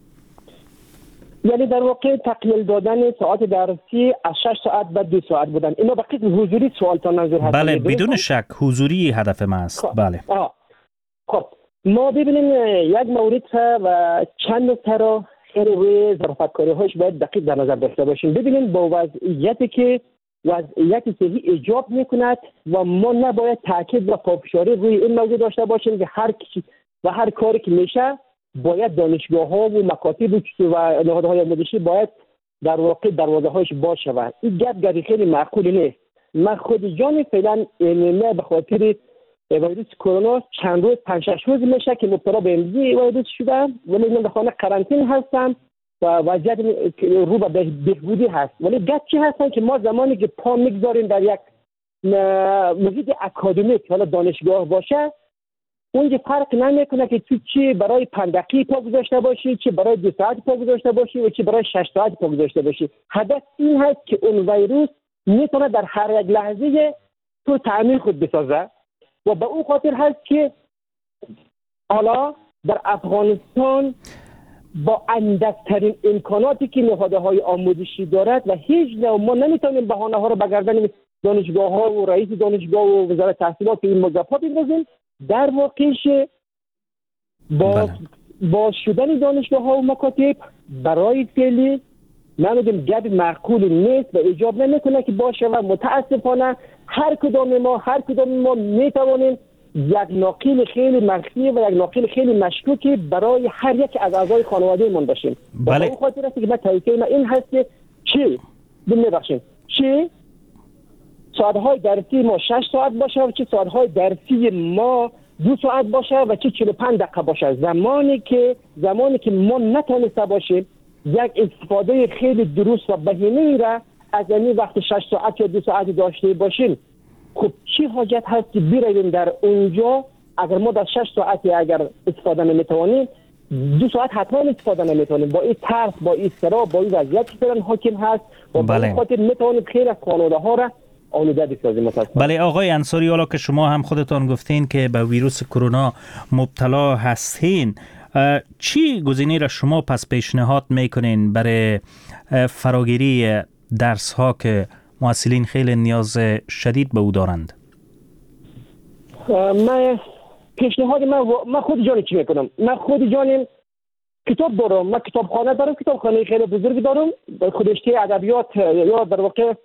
یعنی در واقع تقلیل دادن ساعت درسی از 6 ساعت به 2 ساعت بودن. اینا به قسم حضوری سوالتان منظور هست؟ بله، بدون شک حضوری هدف ما است. بله. خب ما ببینیم یک مورد و چند نکته را خیلی روی ظرافت کاری هاش باید دقیق در نظر داشته باشیم. ببینیم با وضعیتی که وضعیت صحی ایجاب میکند و ما نباید تاکید و پافشاری روی این موضوع داشته باشیم که هر کاری که میشه باید دانشگاه ها و مکاتب و نهادهای آموزشی باید در واقع دروازه هایش باشه و این گپ خیلی معقول نیست. من خود جان فعلا نه به خاطر ویروس کرونا چند روز 5-6 روز میشه که مبتلا به ویروس شدم ولی من به خانه قرنطینه هستم و وضعیت رو به بهبودی هست. ولی گپ چی هستن که ما زمانی که پا میگذاریم در یک محیط اکادمیک حالا دانشگاه باشه اونجا فرق نمیکنه که تو چی برای 5 دقیقه پا گذاشته باشی، چی برای 2 ساعت پا گذاشته باشی و چی برای 6 ساعت پا گذاشته باشی. هدف این هست که اون ویروس میتونه در هر یک لحظه تو تعمیر خود بسازه و به اون خاطر هست که حالا در افغانستان با اندکترین امکاناتی که نهادهای آموزشی دارد و هیچ نوع ما نمیتونیم بهانه ها رو به گردن دانشگاه ها و رئیس دانشگاه و وزارت تحصیلات این موظفات بندازیم. در واقعش با شدن دانشگاه ها و مکاتب برای فعلی نمیدونم گپ معقول نیست و ایجاب نمیکنه که باشه و متاسفانه هر کدام ما میتوانیم یک ناقل خیلی مخفی و یک ناقل خیلی مشکوکی برای هر یک از اعضای خانواده من باشیم. بله. به خاطر است که من توصیه من این هست که چه ساعت‌های درسی ما 6 ساعت باشه و چه ساعت‌های درسی ما 2 ساعت باشه و چه 45 دقیقه باشه. زمانی که ما نتونسته باشیم یک استفاده خیلی درست و بهینه‌ای را از این وقت 6 ساعت یا 2 ساعت داشته باشیم، خب چی حاجت هست که بیاییم در اونجا اگر ما در 6 ساعتی اگر استفاده نمیتوانیم 2 ساعت حتما استفاده نمیتونیم با این ترس، با این استراب، با این وضعیت که فعلا حاکم هست و به این خاطر میتوانیم خیلی از خانواده ها را آلوده بسازیم. بله آقای انصاری، حالا که شما هم خودتان گفتین که به ویروس کرونا مبتلا هستین، چی گزینه را شما پس پیشنهاد میکنین برای فراگیری درس ها که محصلین خیلی نیاز شدید به او دارند؟ من خود جانی چی میکنم؟ من خود جانیم کتاب دارم، من کتابخانه دارم، کتابخانه خیلی بزرگ دارم، خودشتی ادبیات یا در واقع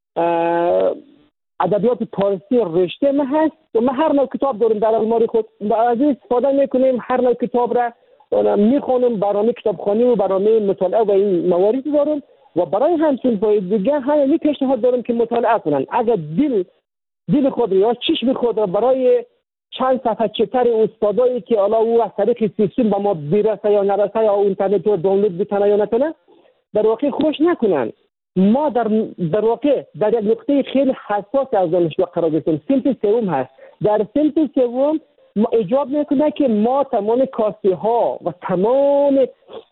ادبیات پارسی رشته من هست و من هر نوع کتاب دارم در الماری خود و از این استفاده میکنیم. هر نوع کتاب را میخونم، برنامه کتابخوانی و برنامه مطالعه و این موارد دارم و برای همچنین باید دیگه همین پیشنهاد دارم که مطالعه کنن. اگر دل خود یا چشم خود را برای چند صفحه چتر استادایی که حالا او از طریق سیستم با ما برسه یا نرسه یا اینترنت رو دانلود بکنه یا نکنه در واقع خوش نکنن. ما در واقع در یک نقطه خیلی حساس از دانشگاه قرار گرفتیم. صنف سوم هست. در صنف سوم ما ایجاب میکنه که ما تمام کاسته ها و تمام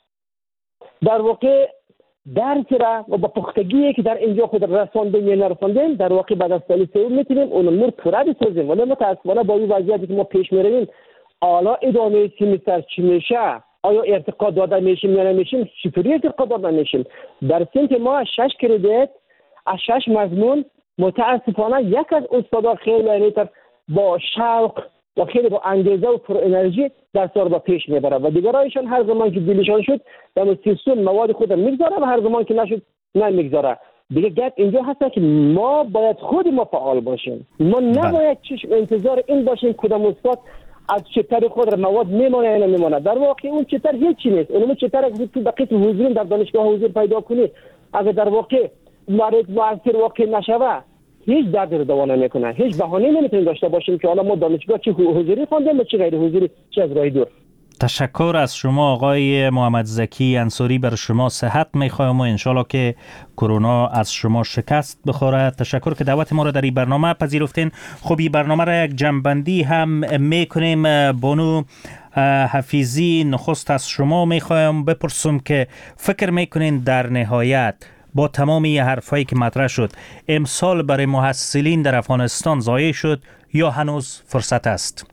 در واقع درس را و با پختگی که در اینجا خود رساندیم یا نرساندیم در واقع بعد از سال سوم میتونیم اون امور پورا بسازیم. ولی متاسفانه با این وضعیتی که ما پیش میرویم حالا ادامه سیمستر چی میشه؟ آیا ارتقا داده میشیم یا نمیشیم؟ چطوری ارتقا داده میشیم؟ در صنف ما 6 کردیت از 6 مضمون متاسفانه یک از استادا خیلی با شوق و خیلی با انگیزه و پر انرژی درس را پیش میبره و دیگرایشان هر زمان که دلشان شد در سیستم مواد خود میگذاره و هر زمان که نشد نمیگذاره. دیگه گپ اینجا هست که ما باید خود ما فعال باشیم. ما نباید انتظار این باشیم کدام استاد از چتر خود مواد میمونه یا نمیمونه. در واقع اون چتر هیچی نیست. اون چتر اگه تو دقیق حضور در دانشگاه حضور پیدا کنی اگه در واقع مؤثر واقع نشوه هیچ درد رو دوا نمیکنه. هیچ بهانه‌ای نمیتونیم داشته باشیم که حالا ما دانشگاه چه حضوری خواندیم و چه غیر حضوری چه از راه دور. تشکر از شما آقای محمد زکی انصاری. بر شما صحت میخوایم و انشالله که کرونا از شما شکست بخوره. تشکر که دعوت ما را در این برنامه پذیرفتین. خب این برنامه را یک جنبندی هم میکنیم. بانو حفیظی، نخست از شما میخوایم بپرسم که فکر میکنین در نهایت با تمام حرفایی که مطرح شد امسال برای محصلین در افغانستان ضایع شد یا هنوز فرصت است؟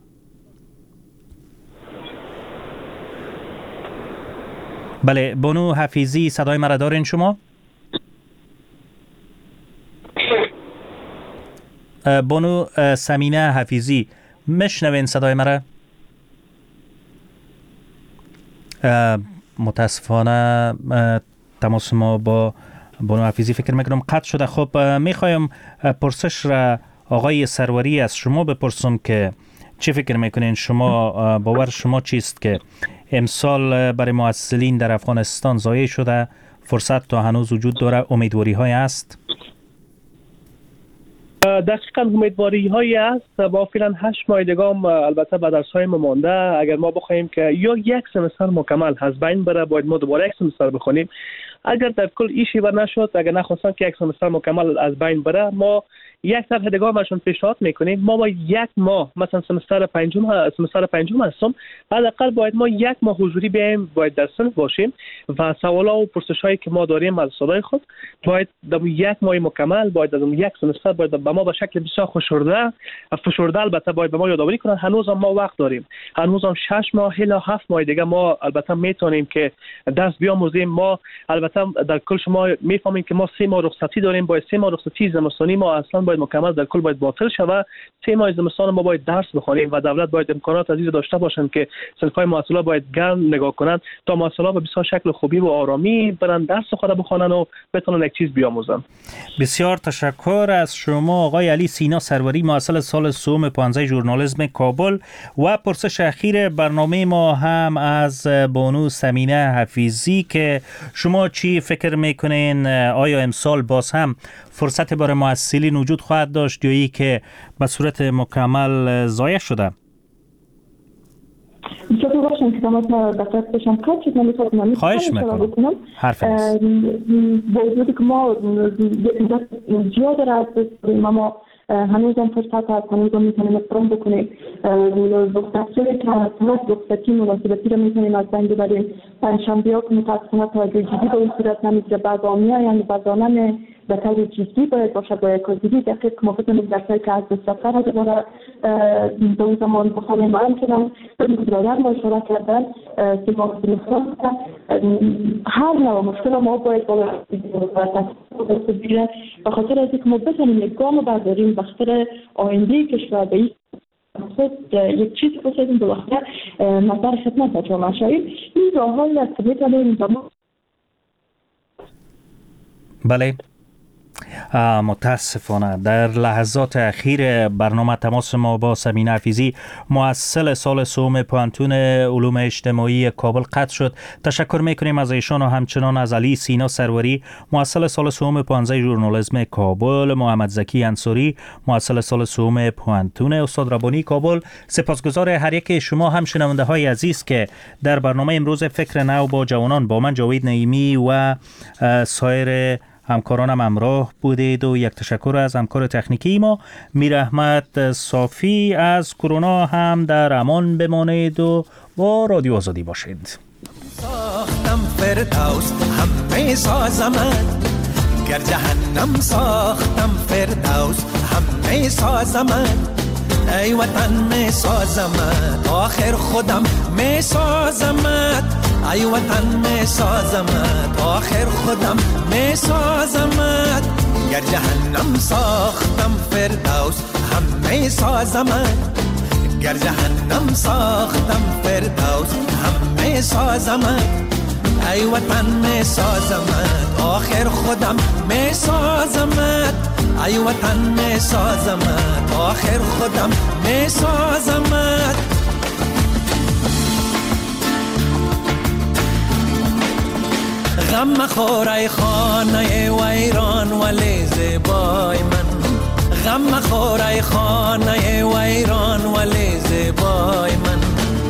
بله بانو حفیظی، صدای مرا دارین شما؟ بانو سمینه حفیظی، مشنوین صدای مرا؟ متاسفانه تماس ما با بانو حفیظی فکر میکنم قطع شده. خب میخوایم پرسش را آقای سروری از شما بپرسم که چی فکر میکنین شما، باور شما چیست که امسال برای مؤثلین در افغانستان ضایع شده؟ فرصت تا هنوز وجود داره؟ امیدواری های است؟ دقیقاً امیدواری هایی است. با فعلا 8 ماه دیگه البته به درس های مانده اگر ما بخوایم که یا یک سمستر مکمل از بین بره، باید ما دوباره یک سمستر بخونیم. اگر در کل ایشی بر نشد، اگر نخواستن که یک سمستر مکمل از بین بره، ما یک طرح دیگه ماشون پیشنهاد میکنیم. ما با یک ماه مثلا سمستر پنجم هستم، حداقل باید ما یک ماه حضوری بیایم، باید در صنف باشیم و سوالا و پرسش هایی که ما داریم از استادای خود باید در یک ماه مکمل، باید در یک سمستر باید به ما به شکل بسیار فشرده البته باید به ما یادآوری کنن. هنوز هم ما وقت داریم، هنوز هم 6 ماه الی 7 ماه دیگه ما البته میتونیم که درس بیاموزیم. ما البته در کل شما میفهمین که ما 3 ماه رخصتی داریم، باید 3 ماه رخصتی زمستانی ما اصلا باید مکمل در کل باید باطل شود. 3 ماه زمستان ما باید درس بخونیم و دولت باید امکانات عزیز داشته باشن که صنف‌های مؤثلا باید گرم نگاه کنن تا مؤثلا به بسیار شکل خوبی و آرامی برن درس خود بخونن و بتونن یک چیز بیاموزن. بسیار تشکر از شما آقای علی سینا سروری، مؤثل سال سوم پانزه ژورنالیسم کابل. و پرسش اخیر برنامه ما هم از بانو سمینه حفیظی که شما چی فکر میکنین؟ آیا امسال باز هم فرصت برای مؤثلین وجود خواهد داشت یا ای که به صورت مکمل ضایع شده؟ چطور باشم که تماس دقیق بشم کار چیز نمیتونم خواهش میکنم. حرف نیست. با وجودی که ما زیاد را از دست ما هنوز هم فرصت هست، هنوز هم میتونیم اقرام بکنیم. رخصتی که رخصتی مناسبتی را میتونیم از بین ببریم. پنجشنبه ها که متاسفانه توجه جدی به اون صورت نمیگیره، بعضامی ها یعنی بعضانه به طور جدی باید باشه، باید کارگیری دقیق که ما بتونیم درسایی که از دسترسه را دوباره به اون زمان بخونیم. من کنم برادر ما اشاره کردن سیما سیمستان هر نوع مشکل ما باید بالا بگیره به خاطر از اینکه ما بتونیم یک گام برداریم به خاطر آینده کشور به این یک چیز بسیدیم به وقت نظر خدمت جامعه شاییم. این راه حال است که میتونیم بله. متاسفانه در لحظات اخیر برنامه تماس ما با سمینه حفیظی مؤثل سال سوم پوانتون علوم اجتماعی کابل قطع شد. تشکر میکنیم از ایشان و همچنان از علی سینا سروری مؤثل سال سوم پانزه ژورنالیسم کابل، محمد زکی انصاری مؤثل سال سوم پوانتون استاد ربانی کابل. سپاسگزار هر یک شما هم شنونده های عزیز که در برنامه امروز فکر نو با جوانان با من جاوید نعیمی و سایر همکارانم همراه بودید و یک تشکر از همکار تکنیکی ما میر احمد صافی. از کرونا هم در امان بمانید و با رادیو آزادی باشید. ساختم فردوس همه سازمت، گر جهنم ساختم فردوس همه سازمت، ای وطن می سازمت آخر خودم می سازمت، ای وطن می سازمت آخر خودم می سازمت، گر جهنم ساختم فردوس همه سازمت، گر جهنم ساختم فردوس همه سازمت، ای وطن می سازمت آخر خودم می سازمت، ای وطن می سازمت آخر خودم می سازمت. غم مخور ای خانه ویران ولی زیبای من، غم مخور ای خانه ویران ولی زیبای من،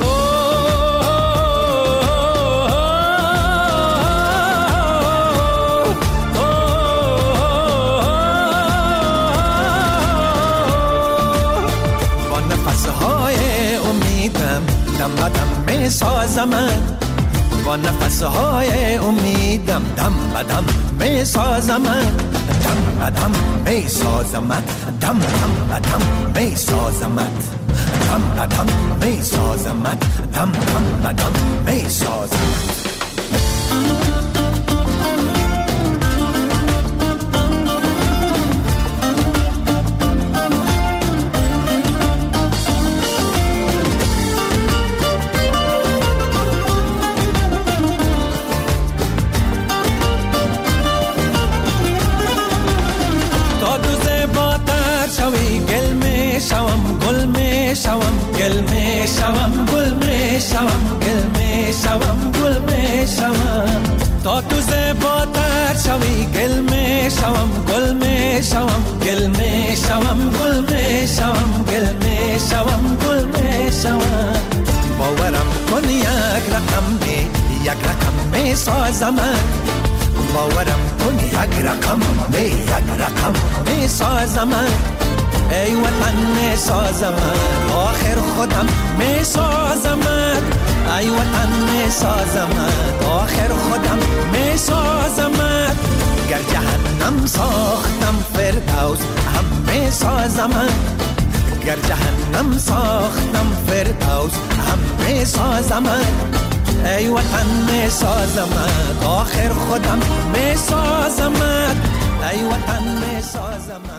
دم به دم می سازمت، با نفسهای امیدم دم به دم می سازمت، دم به دم می سازمت، دم به دم می سازمت، دم به دم می سازمت، دم به دم می سازمت. شوم گل می شوم تا تو زیباتر شوی گل می شوم گل می شوم گل می شوم گل می شوم گل می شوم گل می شوم باورم کن یک رقم می سازم باورم کن یک رقم می سازم ای وطن می سازم آخر خودم می سازم ای وطن می سازم آخر خودم می سازم گر جهنم ساختم فردوس هم می سازم گر جهنم ساختم فردوس هم می سازم ای وطن می سازم آخر خودم می سازم ای وطن می سازم